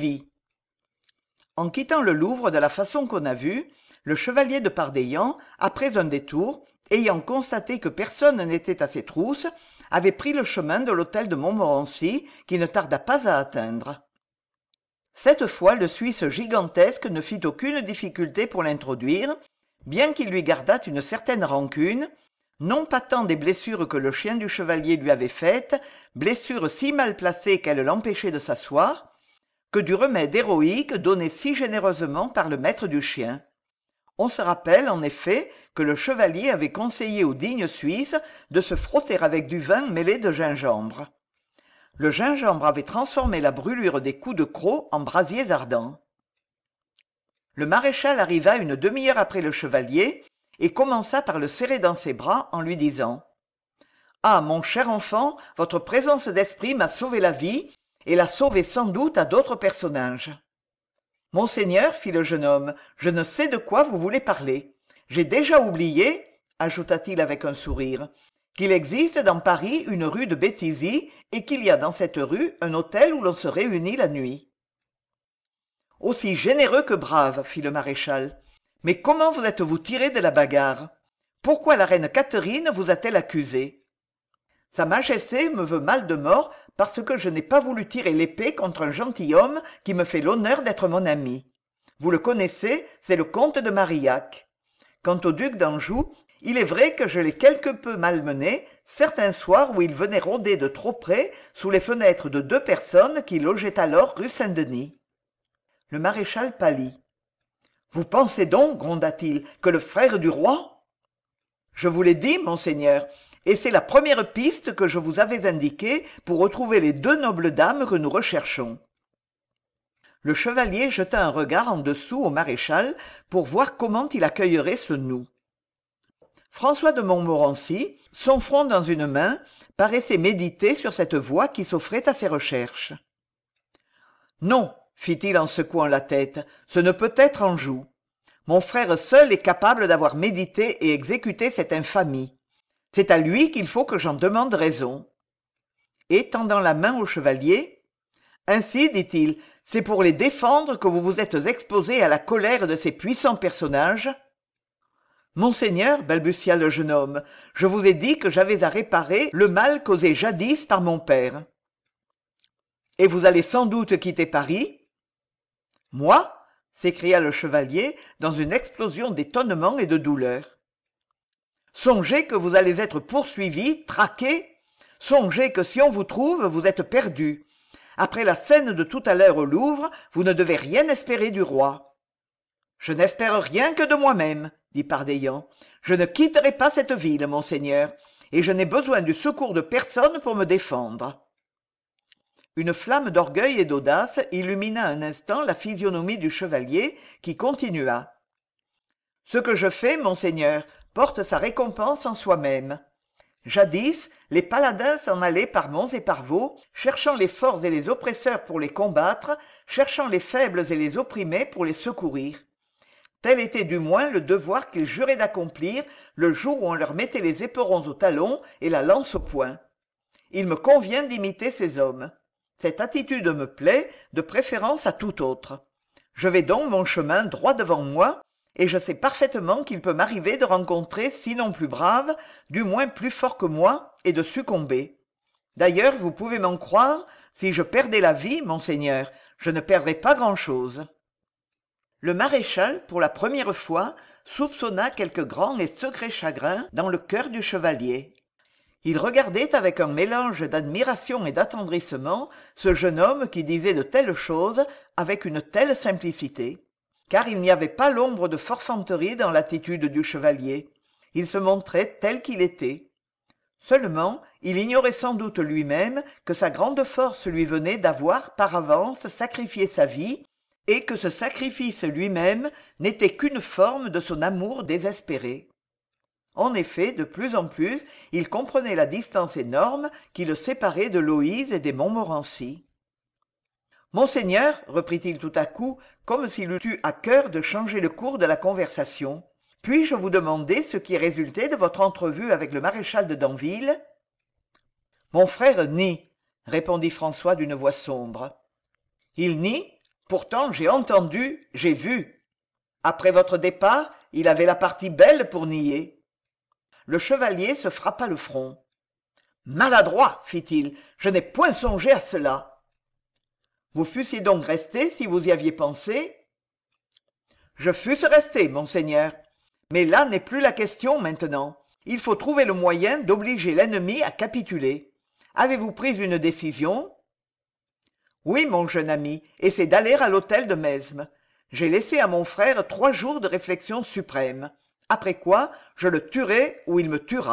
En quittant le Louvre de la façon qu'on a vue, le chevalier de Pardaillan, après un détour, ayant constaté que personne n'était à ses trousses, avait pris le chemin de l'hôtel de Montmorency, qu'il ne tarda pas à atteindre. Cette fois, le Suisse gigantesque ne fit aucune difficulté pour l'introduire, bien qu'il lui gardât une certaine rancune, non pas tant des blessures que le chien du chevalier lui avait faites, blessures si mal placées qu'elles l'empêchaient de s'asseoir, que du remède héroïque donné si généreusement par le maître du chien. On se rappelle, en effet, que le chevalier avait conseillé au digne Suisse de se frotter avec du vin mêlé de gingembre. Le gingembre avait transformé la brûlure des coups de croc en brasiers ardents. Le maréchal arriva une demi-heure après le chevalier et commença par le serrer dans ses bras en lui disant « Ah, mon cher enfant, votre présence d'esprit m'a sauvé la vie et l'a sauvée sans doute à d'autres personnages. » « Monseigneur, fit le jeune homme, je ne sais de quoi vous voulez parler. J'ai déjà oublié, ajouta-t-il avec un sourire, qu'il existe dans Paris une rue de Béthisy et qu'il y a dans cette rue un hôtel où l'on se réunit la nuit. »« Aussi généreux que brave, fit le maréchal. Mais comment vous êtes-vous tiré de la bagarre? Pourquoi la reine Catherine vous a-t-elle accusé? Sa Majesté me veut mal de mort parce que je n'ai pas voulu tirer l'épée contre un gentilhomme qui me fait l'honneur d'être mon ami. Vous le connaissez, c'est le comte de Marillac. Quant au duc d'Anjou, il est vrai que je l'ai quelque peu malmené certains soirs où il venait rôder de trop près sous les fenêtres de deux personnes qui logeaient alors rue Saint-Denis. Le maréchal pâlit. « Vous pensez donc, gronda-t-il, que le frère du roi… » « Je vous l'ai dit, monseigneur, et c'est la première piste que je vous avais indiquée pour retrouver les deux nobles dames que nous recherchons. » Le chevalier jeta un regard en dessous au maréchal pour voir comment il accueillerait ce nous. François de Montmorency, son front dans une main, paraissait méditer sur cette voie qui s'offrait à ses recherches. « Non, fit-il en secouant la tête, ce ne peut être Anjou. Mon frère seul est capable d'avoir médité et exécuté cette infamie. C'est à lui qu'il faut que j'en demande raison. » Et tendant la main au chevalier, « Ainsi, dit-il, c'est pour les défendre que vous vous êtes exposé à la colère de ces puissants personnages. » « Monseigneur, balbutia le jeune homme, je vous ai dit que j'avais à réparer le mal causé jadis par mon père. »« Et vous allez sans doute quitter Paris ?»« Moi ?» s'écria le chevalier dans une explosion d'étonnement et de douleur. « Songez que vous allez être poursuivi, traqué. Songez que si on vous trouve, vous êtes perdu. Après la scène de tout à l'heure au Louvre, vous ne devez rien espérer du roi. »« Je n'espère rien que de moi-même, » dit Pardaillan. « Je ne quitterai pas cette ville, monseigneur, et je n'ai besoin du secours de personne pour me défendre. » Une flamme d'orgueil et d'audace illumina un instant la physionomie du chevalier, qui continua. « Ce que je fais, monseigneur, porte sa récompense en soi-même. Jadis, les paladins s'en allaient par monts et par vaux, cherchant les forts et les oppresseurs pour les combattre, cherchant les faibles et les opprimés pour les secourir. Tel était du moins le devoir qu'ils juraient d'accomplir le jour où on leur mettait les éperons au talon et la lance au poing. Il me convient d'imiter ces hommes. Cette attitude me plaît, de préférence à toute autre. Je vais donc mon chemin droit devant moi, et je sais parfaitement qu'il peut m'arriver de rencontrer, sinon plus brave, du moins plus fort que moi, et de succomber. D'ailleurs, vous pouvez m'en croire, si je perdais la vie, monseigneur, je ne perdrais pas grand-chose. » Le maréchal, pour la première fois, soupçonna quelque grand et secret chagrin dans le cœur du chevalier. Il regardait avec un mélange d'admiration et d'attendrissement ce jeune homme qui disait de telles choses avec une telle simplicité. Car il n'y avait pas l'ombre de forfanterie dans l'attitude du chevalier. Il se montrait tel qu'il était. Seulement, il ignorait sans doute lui-même que sa grande force lui venait d'avoir par avance sacrifié sa vie, et que ce sacrifice lui-même n'était qu'une forme de son amour désespéré. En effet, de plus en plus, il comprenait la distance énorme qui le séparait de Loïse et des Montmorency. « Monseigneur, reprit-il tout à coup, comme s'il eût eu à cœur de changer le cours de la conversation, puis-je vous demander ce qui est résulté de votre entrevue avec le maréchal de Danville ?»« Mon frère nie, » répondit François d'une voix sombre. « Il nie ? Pourtant j'ai entendu, j'ai vu. Après votre départ, il avait la partie belle pour nier. » le chevalier se frappa le front. « Maladroit, fit-il, je n'ai point songé à cela. »« Vous fussiez donc resté si vous y aviez pensé ?»« Je fusse resté, monseigneur. Mais là n'est plus la question maintenant. Il faut trouver le moyen d'obliger l'ennemi à capituler. Avez-vous pris une décision ?»« Oui, mon jeune ami, et c'est d'aller à l'hôtel de Mesme. J'ai laissé à mon frère trois jours de réflexion suprême. Après quoi, je le tuerai ou il me tuera. »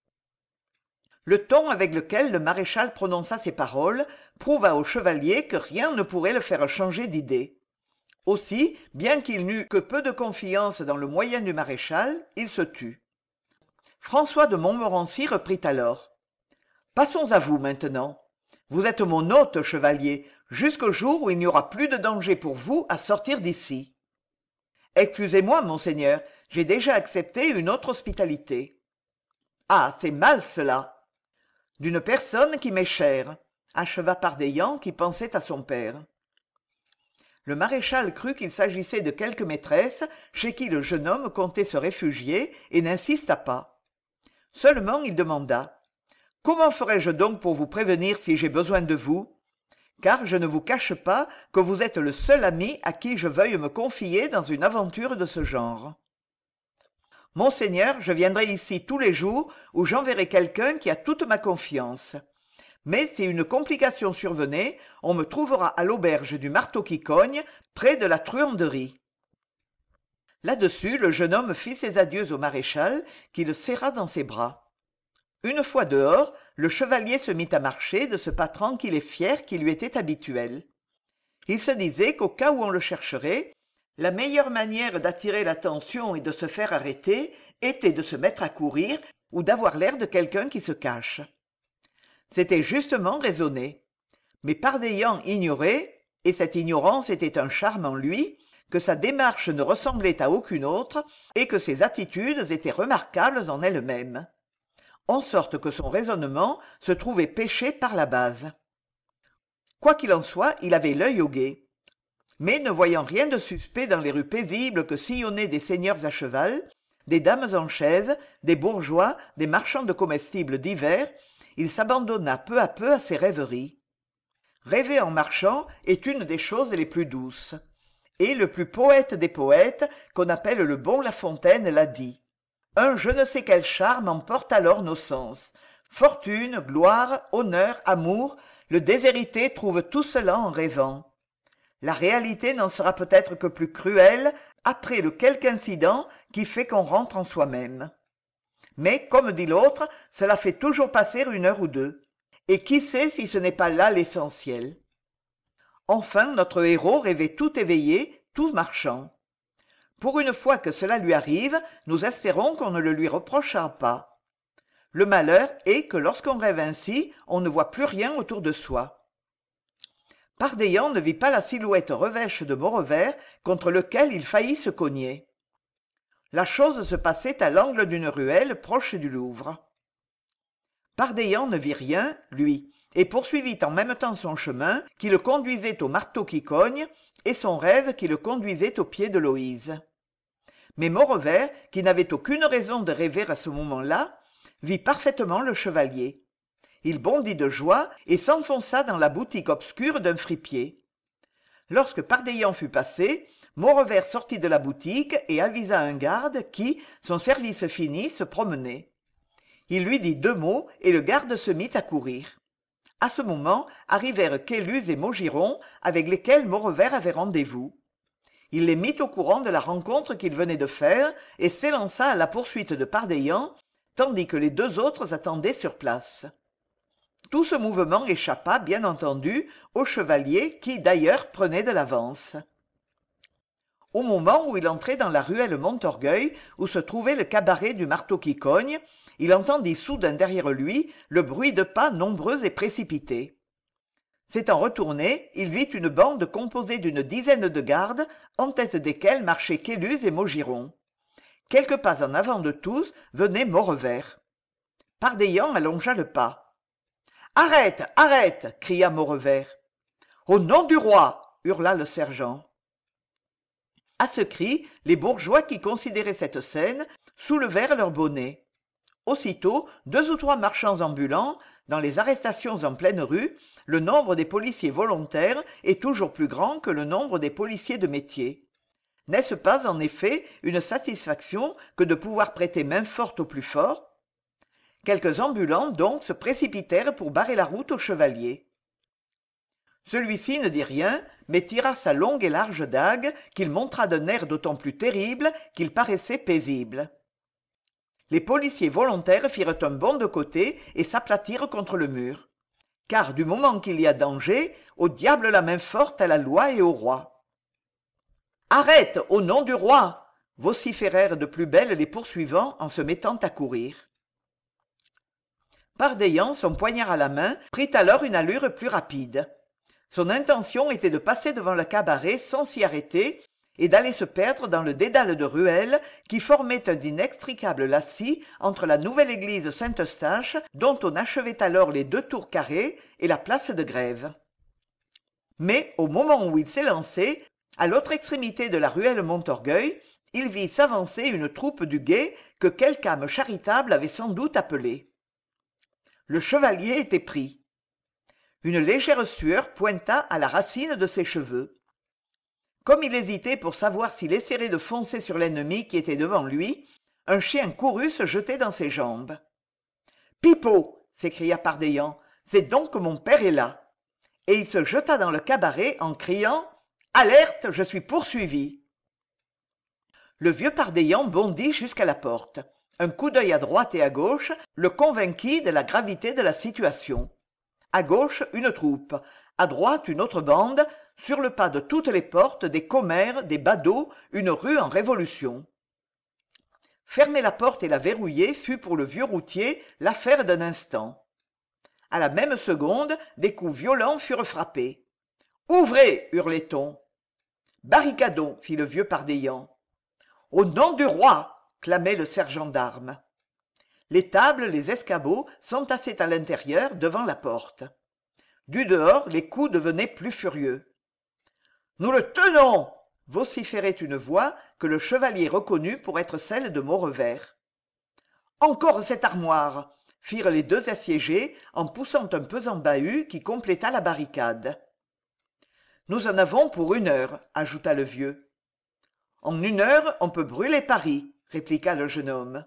Le ton avec lequel le maréchal prononça ces paroles prouva au chevalier que rien ne pourrait le faire changer d'idée. Aussi, bien qu'il n'eût que peu de confiance dans le moyen du maréchal, il se tut. François de Montmorency reprit alors. « Passons à vous maintenant. Vous êtes mon hôte, chevalier, jusqu'au jour où il n'y aura plus de danger pour vous à sortir d'ici. »« Excusez-moi, monseigneur, j'ai déjà accepté une autre hospitalité. »« Ah, c'est mal cela !»« D'une personne qui m'est chère, » acheva Pardaillan qui pensait à son père. Le maréchal crut qu'il s'agissait de quelque maîtresse chez qui le jeune homme comptait se réfugier et n'insista pas. Seulement il demanda « Comment ferai-je donc pour vous prévenir si j'ai besoin de vous ? Car je ne vous cache pas que vous êtes le seul ami à qui je veuille me confier dans une aventure de ce genre. » « Monseigneur, je viendrai ici tous les jours où j'enverrai quelqu'un qui a toute ma confiance. Mais si une complication survenait, on me trouvera à l'auberge du Marteau qui cogne, près de la Truanderie. » Là-dessus, le jeune homme fit ses adieux au maréchal, qui le serra dans ses bras. Une fois dehors, le chevalier se mit à marcher de ce pas tranquille et fier qui lui était habituel. Il se disait qu'au cas où on le chercherait, la meilleure manière d'attirer l'attention et de se faire arrêter était de se mettre à courir ou d'avoir l'air de quelqu'un qui se cache. C'était justement raisonné. Mais Pardaillan ignorait, et cette ignorance était un charme en lui, que sa démarche ne ressemblait à aucune autre et que ses attitudes étaient remarquables en elles-mêmes. En sorte que son raisonnement se trouvait péché par la base. Quoi qu'il en soit, il avait l'œil au guet. Mais ne voyant rien de suspect dans les rues paisibles que sillonnaient des seigneurs à cheval, des dames en chaise, des bourgeois, des marchands de comestibles divers, il s'abandonna peu à peu à ses rêveries. Rêver en marchant est une des choses les plus douces. Et le plus poète des poètes, qu'on appelle le bon La Fontaine, l'a dit. Un je ne sais quel charme emporte alors nos sens. Fortune, gloire, honneur, amour, le déshérité trouve tout cela en rêvant. La réalité n'en sera peut-être que plus cruelle après le quelque incident qui fait qu'on rentre en soi-même. Mais, comme dit l'autre, cela fait toujours passer une heure ou deux. Et qui sait si ce n'est pas là l'essentiel. Enfin, notre héros rêvait tout éveillé, tout marchant. Pour une fois que cela lui arrive, nous espérons qu'on ne le lui reprochera pas. Le malheur est que lorsqu'on rêve ainsi, on ne voit plus rien autour de soi. Pardaillan ne vit pas la silhouette revêche de Maurevert contre lequel il faillit se cogner. La chose se passait à l'angle d'une ruelle proche du Louvre. Pardaillan ne vit rien, lui, et poursuivit en même temps son chemin qui le conduisait au Marteau qui cogne et son rêve qui le conduisait au pied de Loïse. Mais Maurevert, qui n'avait aucune raison de rêver à ce moment-là, vit parfaitement le chevalier. Il bondit de joie et s'enfonça dans la boutique obscure d'un fripier. Lorsque Pardaillan fut passé, Maurevert sortit de la boutique et avisa un garde qui, son service fini, se promenait. Il lui dit deux mots et le garde se mit à courir. À ce moment arrivèrent Caylus et Maugiron avec lesquels Maurevert avait rendez-vous. Il les mit au courant de la rencontre qu'il venait de faire et s'élança à la poursuite de Pardaillan, tandis que les deux autres attendaient sur place. Tout ce mouvement échappa, bien entendu, au chevalier qui, d'ailleurs, prenait de l'avance. Au moment où il entrait dans la ruelle Montorgueil, où se trouvait le cabaret du Marteau qui cogne, il entendit soudain derrière lui le bruit de pas nombreux et précipités. S'étant retourné, il vit une bande composée d'une dizaine de gardes, en tête desquels marchaient Caylus et Maugiron. Quelques pas en avant de tous venait Maurevert. Pardaillan allongea le pas. « Arrête, arrête !» cria Maurevert. « Au nom du roi !» hurla le sergent. À ce cri, les bourgeois qui considéraient cette scène soulevèrent leurs bonnets. Aussitôt, deux ou trois marchands ambulants, dans les arrestations en pleine rue, le nombre des policiers volontaires est toujours plus grand que le nombre des policiers de métier. N'est-ce pas, en effet, une satisfaction que de pouvoir prêter main forte au plus fort ? Quelques ambulants, donc, se précipitèrent pour barrer la route au chevalier. Celui-ci ne dit rien, mais tira sa longue et large dague, qu'il montra d'un air d'autant plus terrible qu'il paraissait paisible. Les policiers volontaires firent un bond de côté et s'aplatirent contre le mur. Car, du moment qu'il y a danger, au diable la main forte à la loi et au roi. « Arrête, au nom du roi !» vociférèrent de plus belle les poursuivants en se mettant à courir. Pardaillan, son poignard à la main, prit alors une allure plus rapide. Son intention était de passer devant le cabaret sans s'y arrêter et d'aller se perdre dans le dédale de ruelles qui formait un inextricable lacis entre la nouvelle église Saint-Eustache, dont on achevait alors les deux tours carrées, et la place de Grève. Mais, au moment où il s'élançait, à l'autre extrémité de la ruelle Montorgueil, il vit s'avancer une troupe du guet que quelque âme charitable avait sans doute appelée. Le chevalier était pris. Une légère sueur pointa à la racine de ses cheveux. Comme il hésitait pour savoir s'il essaierait de foncer sur l'ennemi qui était devant lui, un chien courut se jeter dans ses jambes. « Pipeau !» s'écria Pardaillan, « c'est donc que mon père est là !» Et il se jeta dans le cabaret en criant « Alerte, je suis poursuivi !» Le vieux Pardaillan bondit jusqu'à la porte. Un coup d'œil à droite et à gauche le convainquit de la gravité de la situation. À gauche, une troupe, à droite, une autre bande, sur le pas de toutes les portes, des commères, des badauds, une rue en révolution. Fermer la porte et la verrouiller fut pour le vieux routier l'affaire d'un instant. À la même seconde, des coups violents furent frappés. « Ouvrez !» hurlait-on. « Barricadons !» fit le vieux Pardaillan. « Au nom du roi !» clamait le sergent d'armes. Les tables, les escabeaux s'entassaient à l'intérieur devant la porte. Du dehors, les coups devenaient plus furieux. « Nous le tenons !» vociférait une voix que le chevalier reconnut pour être celle de Maurevert. « Encore cette armoire !» firent les deux assiégés en poussant un pesant bahut qui compléta la barricade. « Nous en avons pour une heure » ajouta le vieux. « En une heure, on peut brûler Paris » répliqua le jeune homme.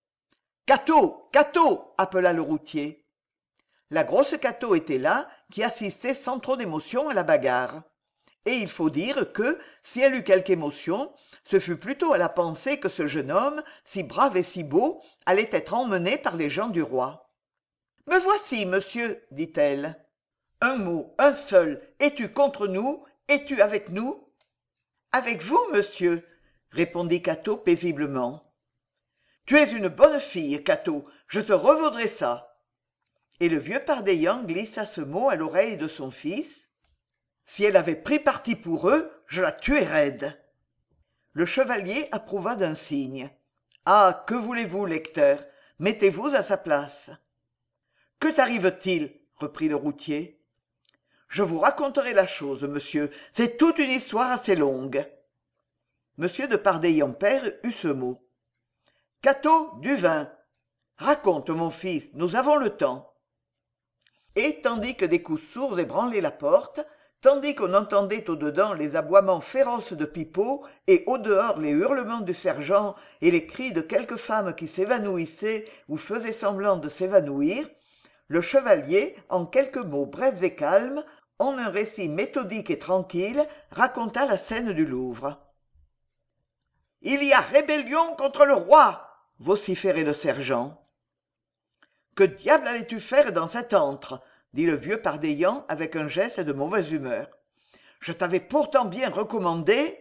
« Cateau, Cateau !» appela le routier. La grosse Cateau était là, qui assistait sans trop d'émotion à la bagarre. Et il faut dire que, si elle eut quelque émotion, ce fut plutôt à la pensée que ce jeune homme, si brave et si beau, allait être emmené par les gens du roi. « Me voici, monsieur, dit-elle. Un mot, un seul, es-tu contre nous? Es-tu avec nous? »« Avec vous, monsieur, » répondit Cateau paisiblement. « Tu es une bonne fille, Cateau, je te revaudrai ça. » Et le vieux Pardaillan glissa ce mot à l'oreille de son fils. « Si elle avait pris parti pour eux, je la tuais raide. » Le chevalier approuva d'un signe. « Ah, que voulez-vous, lecteur? Mettez-vous à sa place. »« Que t'arrive-t-il » reprit le routier. « Je vous raconterai la chose, monsieur, c'est toute une histoire assez longue. » Monsieur de Pardaillan père eut ce mot. « Cateau, du vin. Raconte, mon fils, nous avons le temps. » Et tandis que des coups sourds ébranlaient la porte, tandis qu'on entendait au-dedans les aboiements féroces de Pipeau et au-dehors les hurlements du sergent et les cris de quelques femmes qui s'évanouissaient ou faisaient semblant de s'évanouir, le chevalier, en quelques mots brefs et calmes, en un récit méthodique et tranquille, raconta la scène du Louvre. « Il y a rébellion contre le roi !» vociférait le sergent. « Que diable allais-tu faire dans cet antre ?» dit le vieux Pardaillan avec un geste de mauvaise humeur. « Je t'avais pourtant bien recommandé. »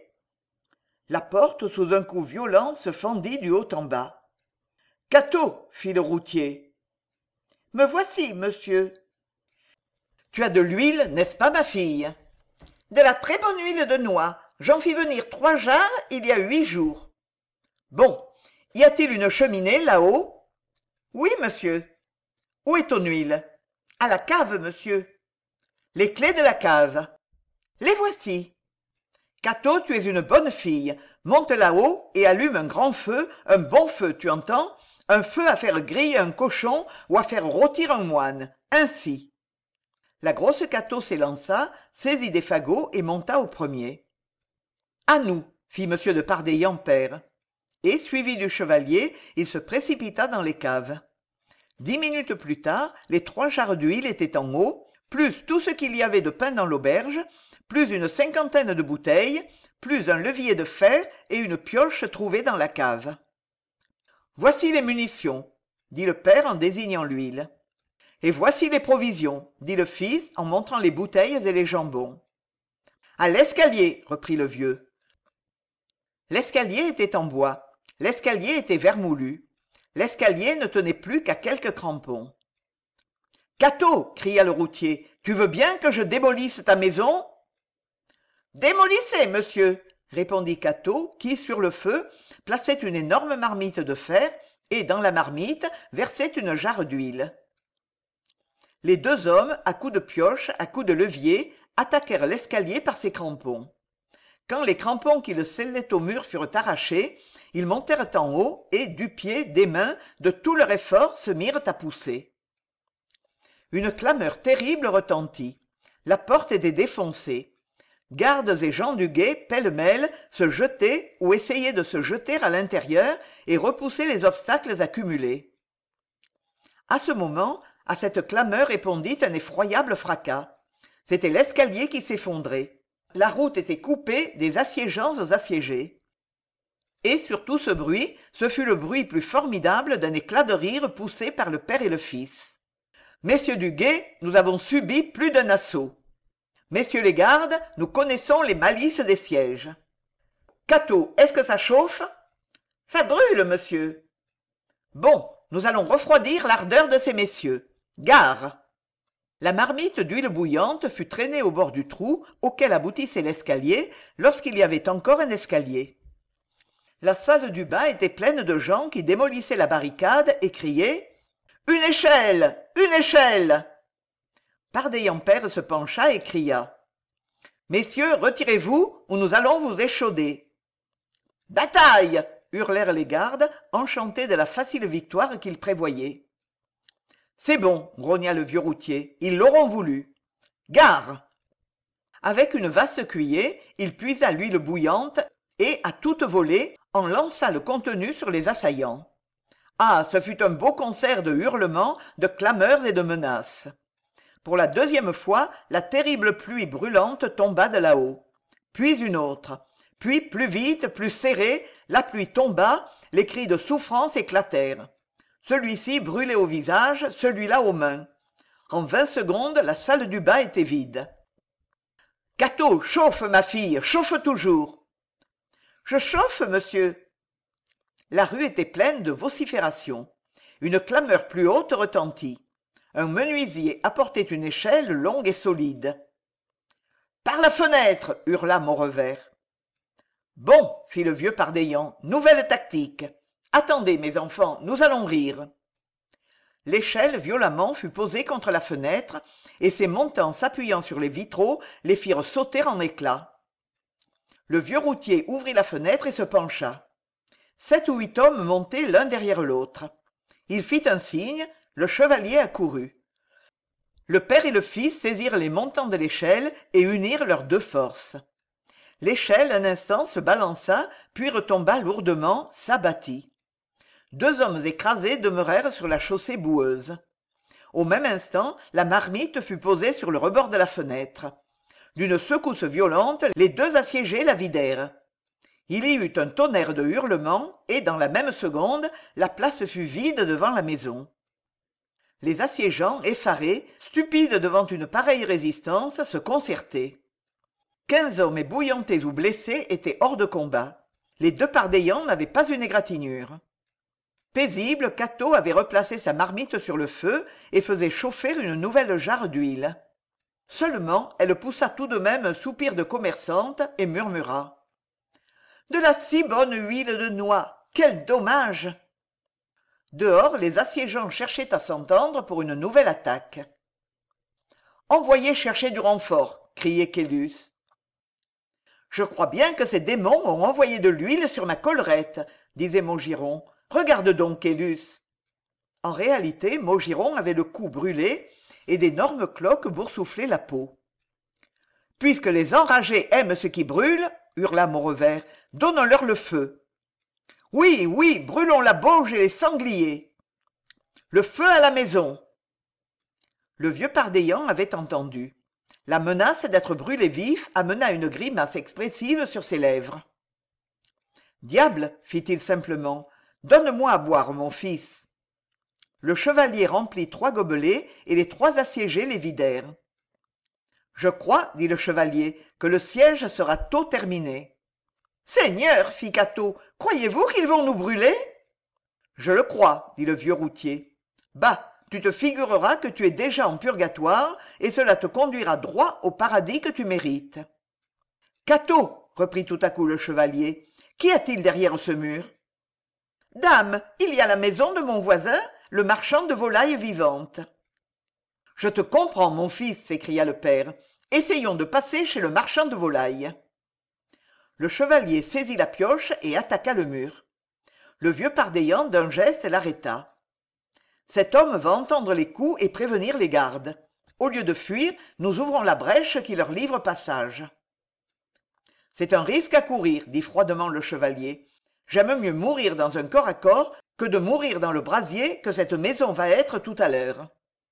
La porte, sous un coup violent, se fendit du haut en bas. « Cateau !» fit le routier. « Me voici, monsieur. »« Tu as de l'huile, n'est-ce pas, ma fille ?»« De la très bonne huile de noix. J'en fis venir trois jarres il y a huit jours. »« Bon. Y a-t-il une cheminée là-haut ?»« Oui, monsieur. »« Où est ton huile ?»« À la cave, monsieur. »« Les clés de la cave. »« Les voici. »« Cateau, tu es une bonne fille. Monte là-haut et allume un grand feu, un bon feu, tu entends ? un feu à faire griller un cochon ou à faire rôtir un moine, ainsi. La grosse Cato s'élança, saisit des fagots et monta au premier. À nous, fit M. de Pardeillan père. Et, suivi du chevalier, il se précipita dans les caves. Dix minutes plus tard, les trois jarres d'huile étaient en haut, plus tout ce qu'il y avait de pain dans l'auberge, plus une cinquantaine de bouteilles, plus un levier de fer et une pioche trouvée dans la cave. « Voici les munitions, » dit le père en désignant l'huile. « Et voici les provisions, » dit le fils en montrant les bouteilles et les jambons. « À l'escalier, » reprit le vieux. L'escalier était en bois, l'escalier était vermoulu. L'escalier ne tenait plus qu'à quelques crampons. « Cato !» cria le routier, « tu veux bien que je démolisse ta maison ?»« Démolissez, monsieur !» répondit Cato, qui, sur le feu, plaçait une énorme marmite de fer et, dans la marmite, versait une jarre d'huile. Les deux hommes, à coups de pioche, à coups de levier, attaquèrent l'escalier par ses crampons. Quand les crampons qui le scellaient au mur furent arrachés, ils montèrent en haut et, du pied, des mains, de tout leur effort, se mirent à pousser. Une clameur terrible retentit. La porte était défoncée. Gardes et gens du guet, pêle-mêle, se jetaient ou essayaient de se jeter à l'intérieur et repousser les obstacles accumulés. À ce moment, à cette clameur répondit un effroyable fracas. C'était l'escalier qui s'effondrait. La route était coupée des assiégeants aux assiégés. Et sur tout ce bruit, ce fut le bruit plus formidable d'un éclat de rire poussé par le père et le fils. « Messieurs du guet, nous avons subi plus d'un assaut. Messieurs les gardes, nous connaissons les malices des sièges. Cato, est-ce que ça chauffe ? Ça brûle, monsieur. Bon, nous allons refroidir l'ardeur de ces messieurs. Gare !» La marmite d'huile bouillante fut traînée au bord du trou auquel aboutissait l'escalier lorsqu'il y avait encore un escalier. La salle du bas était pleine de gens qui démolissaient la barricade et criaient « Une échelle ! Une échelle !» Pardeillan père se pencha et cria « Messieurs, retirez-vous ou nous allons vous échauder !»« Bataille !» hurlèrent les gardes, enchantés de la facile victoire qu'ils prévoyaient. « C'est bon, » grogna le vieux routier, « ils l'auront voulu. Gare !» Avec une vaste cuiller, il puisa l'huile bouillante et, à toute volée, en lança le contenu sur les assaillants. Ah, ce fut un beau concert de hurlements, de clameurs et de menaces. Pour la deuxième fois, la terrible pluie brûlante tomba de là-haut. Puis une autre. Puis, plus vite, plus serrée, la pluie tomba, les cris de souffrance éclatèrent. Celui-ci brûlait au visage, celui-là aux mains. En vingt secondes, la salle du bas était vide. « Cato, chauffe, ma fille, chauffe toujours !»« Je chauffe, monsieur !» La rue était pleine de vociférations. Une clameur plus haute retentit. Un menuisier apportait une échelle longue et solide. « Par la fenêtre !» hurla Maurevert. « Bon, » fit le vieux Pardeillan, « nouvelle tactique. Attendez, mes enfants, nous allons rire. » L'échelle violemment fut posée contre la fenêtre, et ses montants s'appuyant sur les vitraux les firent sauter en éclats. Le vieux routier ouvrit la fenêtre et se pencha. Sept ou huit hommes montaient l'un derrière l'autre. Il fit un signe, le chevalier accourut. Le père et le fils saisirent les montants de l'échelle et unirent leurs deux forces. L'échelle un instant se balança, puis retomba lourdement, s'abattit. Deux hommes écrasés demeurèrent sur la chaussée boueuse. Au même instant, la marmite fut posée sur le rebord de la fenêtre. D'une secousse violente, les deux assiégés la vidèrent. Il y eut un tonnerre de hurlements, et, dans la même seconde, la place fut vide devant la maison. Les assiégeants, effarés, stupides devant une pareille résistance, se concertaient. Quinze hommes ébouillantés ou blessés étaient hors de combat. Les deux Pardeillan n'avaient pas une égratignure. Paisible, Cato avait replacé sa marmite sur le feu et faisait chauffer une nouvelle jarre d'huile. Seulement, elle poussa tout de même un soupir de commerçante et murmura « De la si bonne huile de noix, quel dommage !» Dehors, les assiégeants cherchaient à s'entendre pour une nouvelle attaque. « Envoyez chercher du renfort !» criait Caylus. « Je crois bien que ces démons ont envoyé de l'huile sur ma collerette !» disait Maugiron. Regarde donc, Kélus. En réalité, Maugiron avait le cou brûlé et d'énormes cloques boursouflaient la peau. Puisque les enragés aiment ce qui brûle, hurla Maurevert, donnons-leur le feu. Oui, oui, brûlons la bauge et les sangliers. Le feu à la maison. Le vieux Pardeillan avait entendu. La menace d'être brûlé vif amena une grimace expressive sur ses lèvres. Diable, fit-il simplement, donne-moi à boire, mon fils. Le chevalier remplit trois gobelets et les trois assiégés les vidèrent. Je crois, dit le chevalier, que le siège sera tôt terminé. Seigneur, fit Cato, croyez-vous qu'ils vont nous brûler? Je le crois, dit le vieux routier. Bah, tu te figureras que tu es déjà en purgatoire et cela te conduira droit au paradis que tu mérites. Cato, reprit tout à coup le chevalier, qu'y a-t-il derrière ce mur? Dame, il y a la maison de mon voisin, le marchand de volailles vivantes. Je te comprends, mon fils, s'écria le père. Essayons de passer chez le marchand de volailles. Le chevalier saisit la pioche et attaqua le mur. Le vieux Pardeillan, d'un geste, l'arrêta. Cet homme va entendre les coups et prévenir les gardes. Au lieu de fuir, nous ouvrons la brèche qui leur livre passage. C'est un risque à courir, dit froidement le chevalier. J'aime mieux mourir dans un corps à corps que de mourir dans le brasier que cette maison va être tout à l'heure.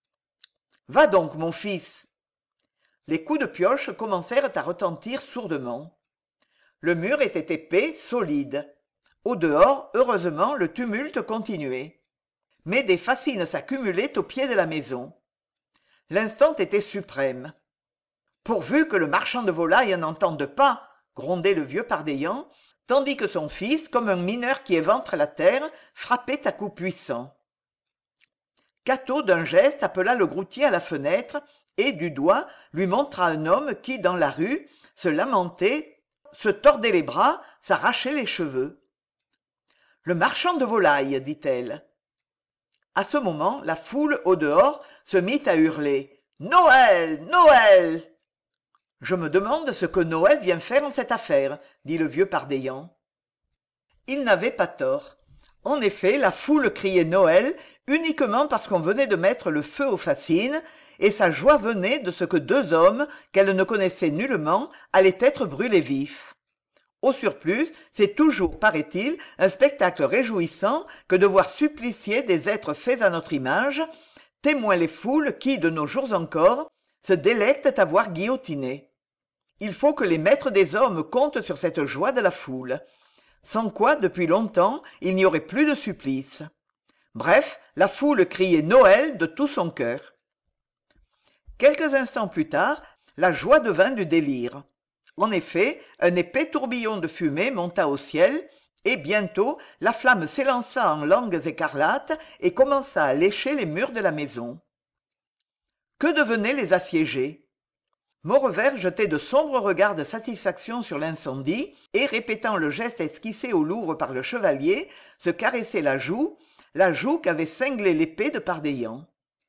Va donc, mon fils. Les coups de pioche commencèrent à retentir sourdement. Le mur était épais, solide. Au dehors, heureusement, le tumulte continuait. Mais des fascines s'accumulaient au pied de la maison. L'instant était suprême. Pourvu que le marchand de volailles n'entende pas, grondait le vieux Pardeillan, tandis que son fils, comme un mineur qui éventre la terre, frappait à coups puissants. Cato, d'un geste, appela le groutier à la fenêtre et, du doigt, lui montra un homme qui, dans la rue, se lamentait, se tordait les bras, s'arrachait les cheveux. « Le marchand de volailles, dit-elle. À ce moment, la foule, au dehors, se mit à hurler « Noël, Noël !» Je me demande ce que Noël vient faire en cette affaire, dit le vieux Pardeillan. Il n'avait pas tort. En effet, la foule criait Noël uniquement parce qu'on venait de mettre le feu aux fascines, et sa joie venait de ce que deux hommes, qu'elle ne connaissait nullement, allaient être brûlés vifs. Au surplus, c'est toujours, paraît-il, un spectacle réjouissant que de voir supplicier des êtres faits à notre image, témoins les foules qui, de nos jours encore, se délectent à voir guillotiner. Il faut que les maîtres des hommes comptent sur cette joie de la foule, sans quoi, depuis longtemps, il n'y aurait plus de supplice. Bref, la foule criait Noël de tout son cœur. Quelques instants plus tard, la joie devint du délire. En effet, un épais tourbillon de fumée monta au ciel, et bientôt la flamme s'élança en langues écarlates et commença à lécher les murs de la maison. Que devenaient les assiégés? Maurevert jetait de sombres regards de satisfaction sur l'incendie et, répétant le geste esquissé au Louvre par le chevalier, se caressait la joue, la joue qu'avait cinglé l'épée de Pardeillan.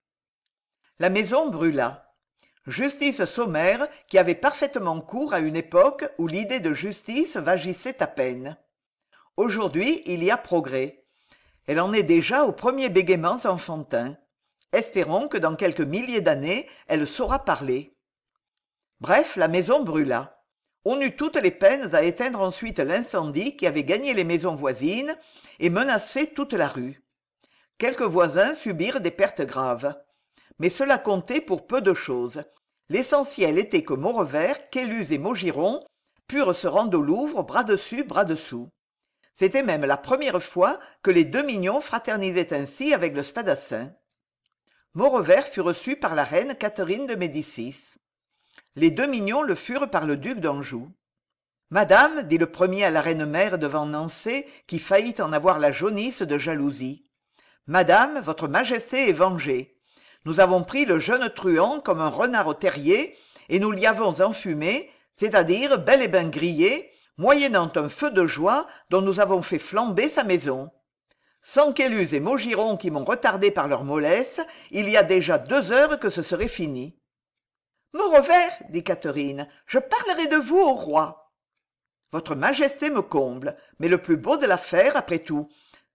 La maison brûla. Justice sommaire qui avait parfaitement cours à une époque où l'idée de justice vagissait à peine. Aujourd'hui, il y a progrès. Elle en est déjà aux premiers bégaiements enfantins. Espérons que dans quelques milliers d'années, elle saura parler. Bref, la maison brûla. On eut toutes les peines à éteindre ensuite l'incendie qui avait gagné les maisons voisines et menacé toute la rue. Quelques voisins subirent des pertes graves. Mais cela comptait pour peu de choses. L'essentiel était que Maurevert, Caylus et Maugiron purent se rendre au Louvre bras dessus, bras dessous. C'était même la première fois que les deux mignons fraternisaient ainsi avec le spadassin. Maurevert fut reçu par la reine Catherine de Médicis. Les deux mignons le furent par le duc d'Anjou. « Madame, dit le premier à la reine-mère devant Nancé, qui faillit en avoir la jaunisse de jalousie. Madame, votre majesté est vengée. Nous avons pris le jeune truand comme un renard au terrier, et nous l'y avons enfumé, c'est-à-dire bel et bien grillé, moyennant un feu de joie dont nous avons fait flamber sa maison. Sans Caylus et Maugiron qui m'ont retardé par leur mollesse, il y a déjà deux heures que ce serait fini. » Maurevert, dit Catherine, je parlerai de vous au roi. Votre majesté me comble, mais le plus beau de l'affaire, après tout,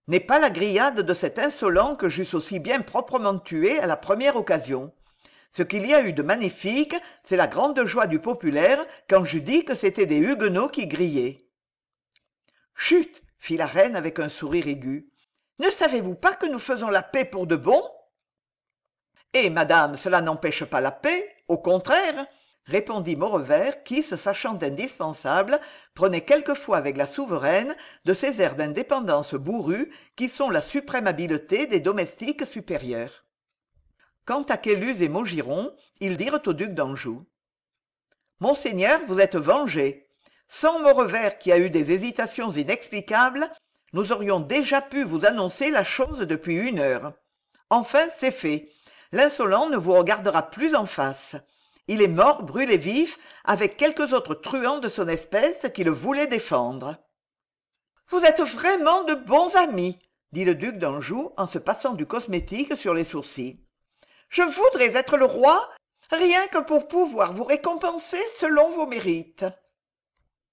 n'est pas la grillade de cet insolent que j'eusse aussi bien proprement tué à la première occasion. Ce qu'il y a eu de magnifique, c'est la grande joie du populaire quand j'eus dit que c'étaient des huguenots qui grillaient. « Chut !» fit la reine avec un sourire aigu. « Ne savez-vous pas que nous faisons la paix pour de bon ?»« Eh, madame, cela n'empêche pas la paix, au contraire !» répondit Maurevert qui, se sachant indispensable, prenait quelquefois avec la souveraine de ces airs d'indépendance bourrus qui sont la suprême habileté des domestiques supérieurs. Quant à Caylus et Maugiron, ils dirent au duc d'Anjou. « Monseigneur, vous êtes vengé. Sans Maurevert qui a eu des hésitations inexplicables, nous aurions déjà pu vous annoncer la chose depuis une heure. Enfin, c'est fait. L'insolent ne vous regardera plus en face. Il est mort brûlé vif avec quelques autres truands de son espèce qui le voulaient défendre. »« Vous êtes vraiment de bons amis, » dit le duc d'Anjou en se passant du cosmétique sur les sourcils. « Je voudrais être le roi, rien que pour pouvoir vous récompenser selon vos mérites. »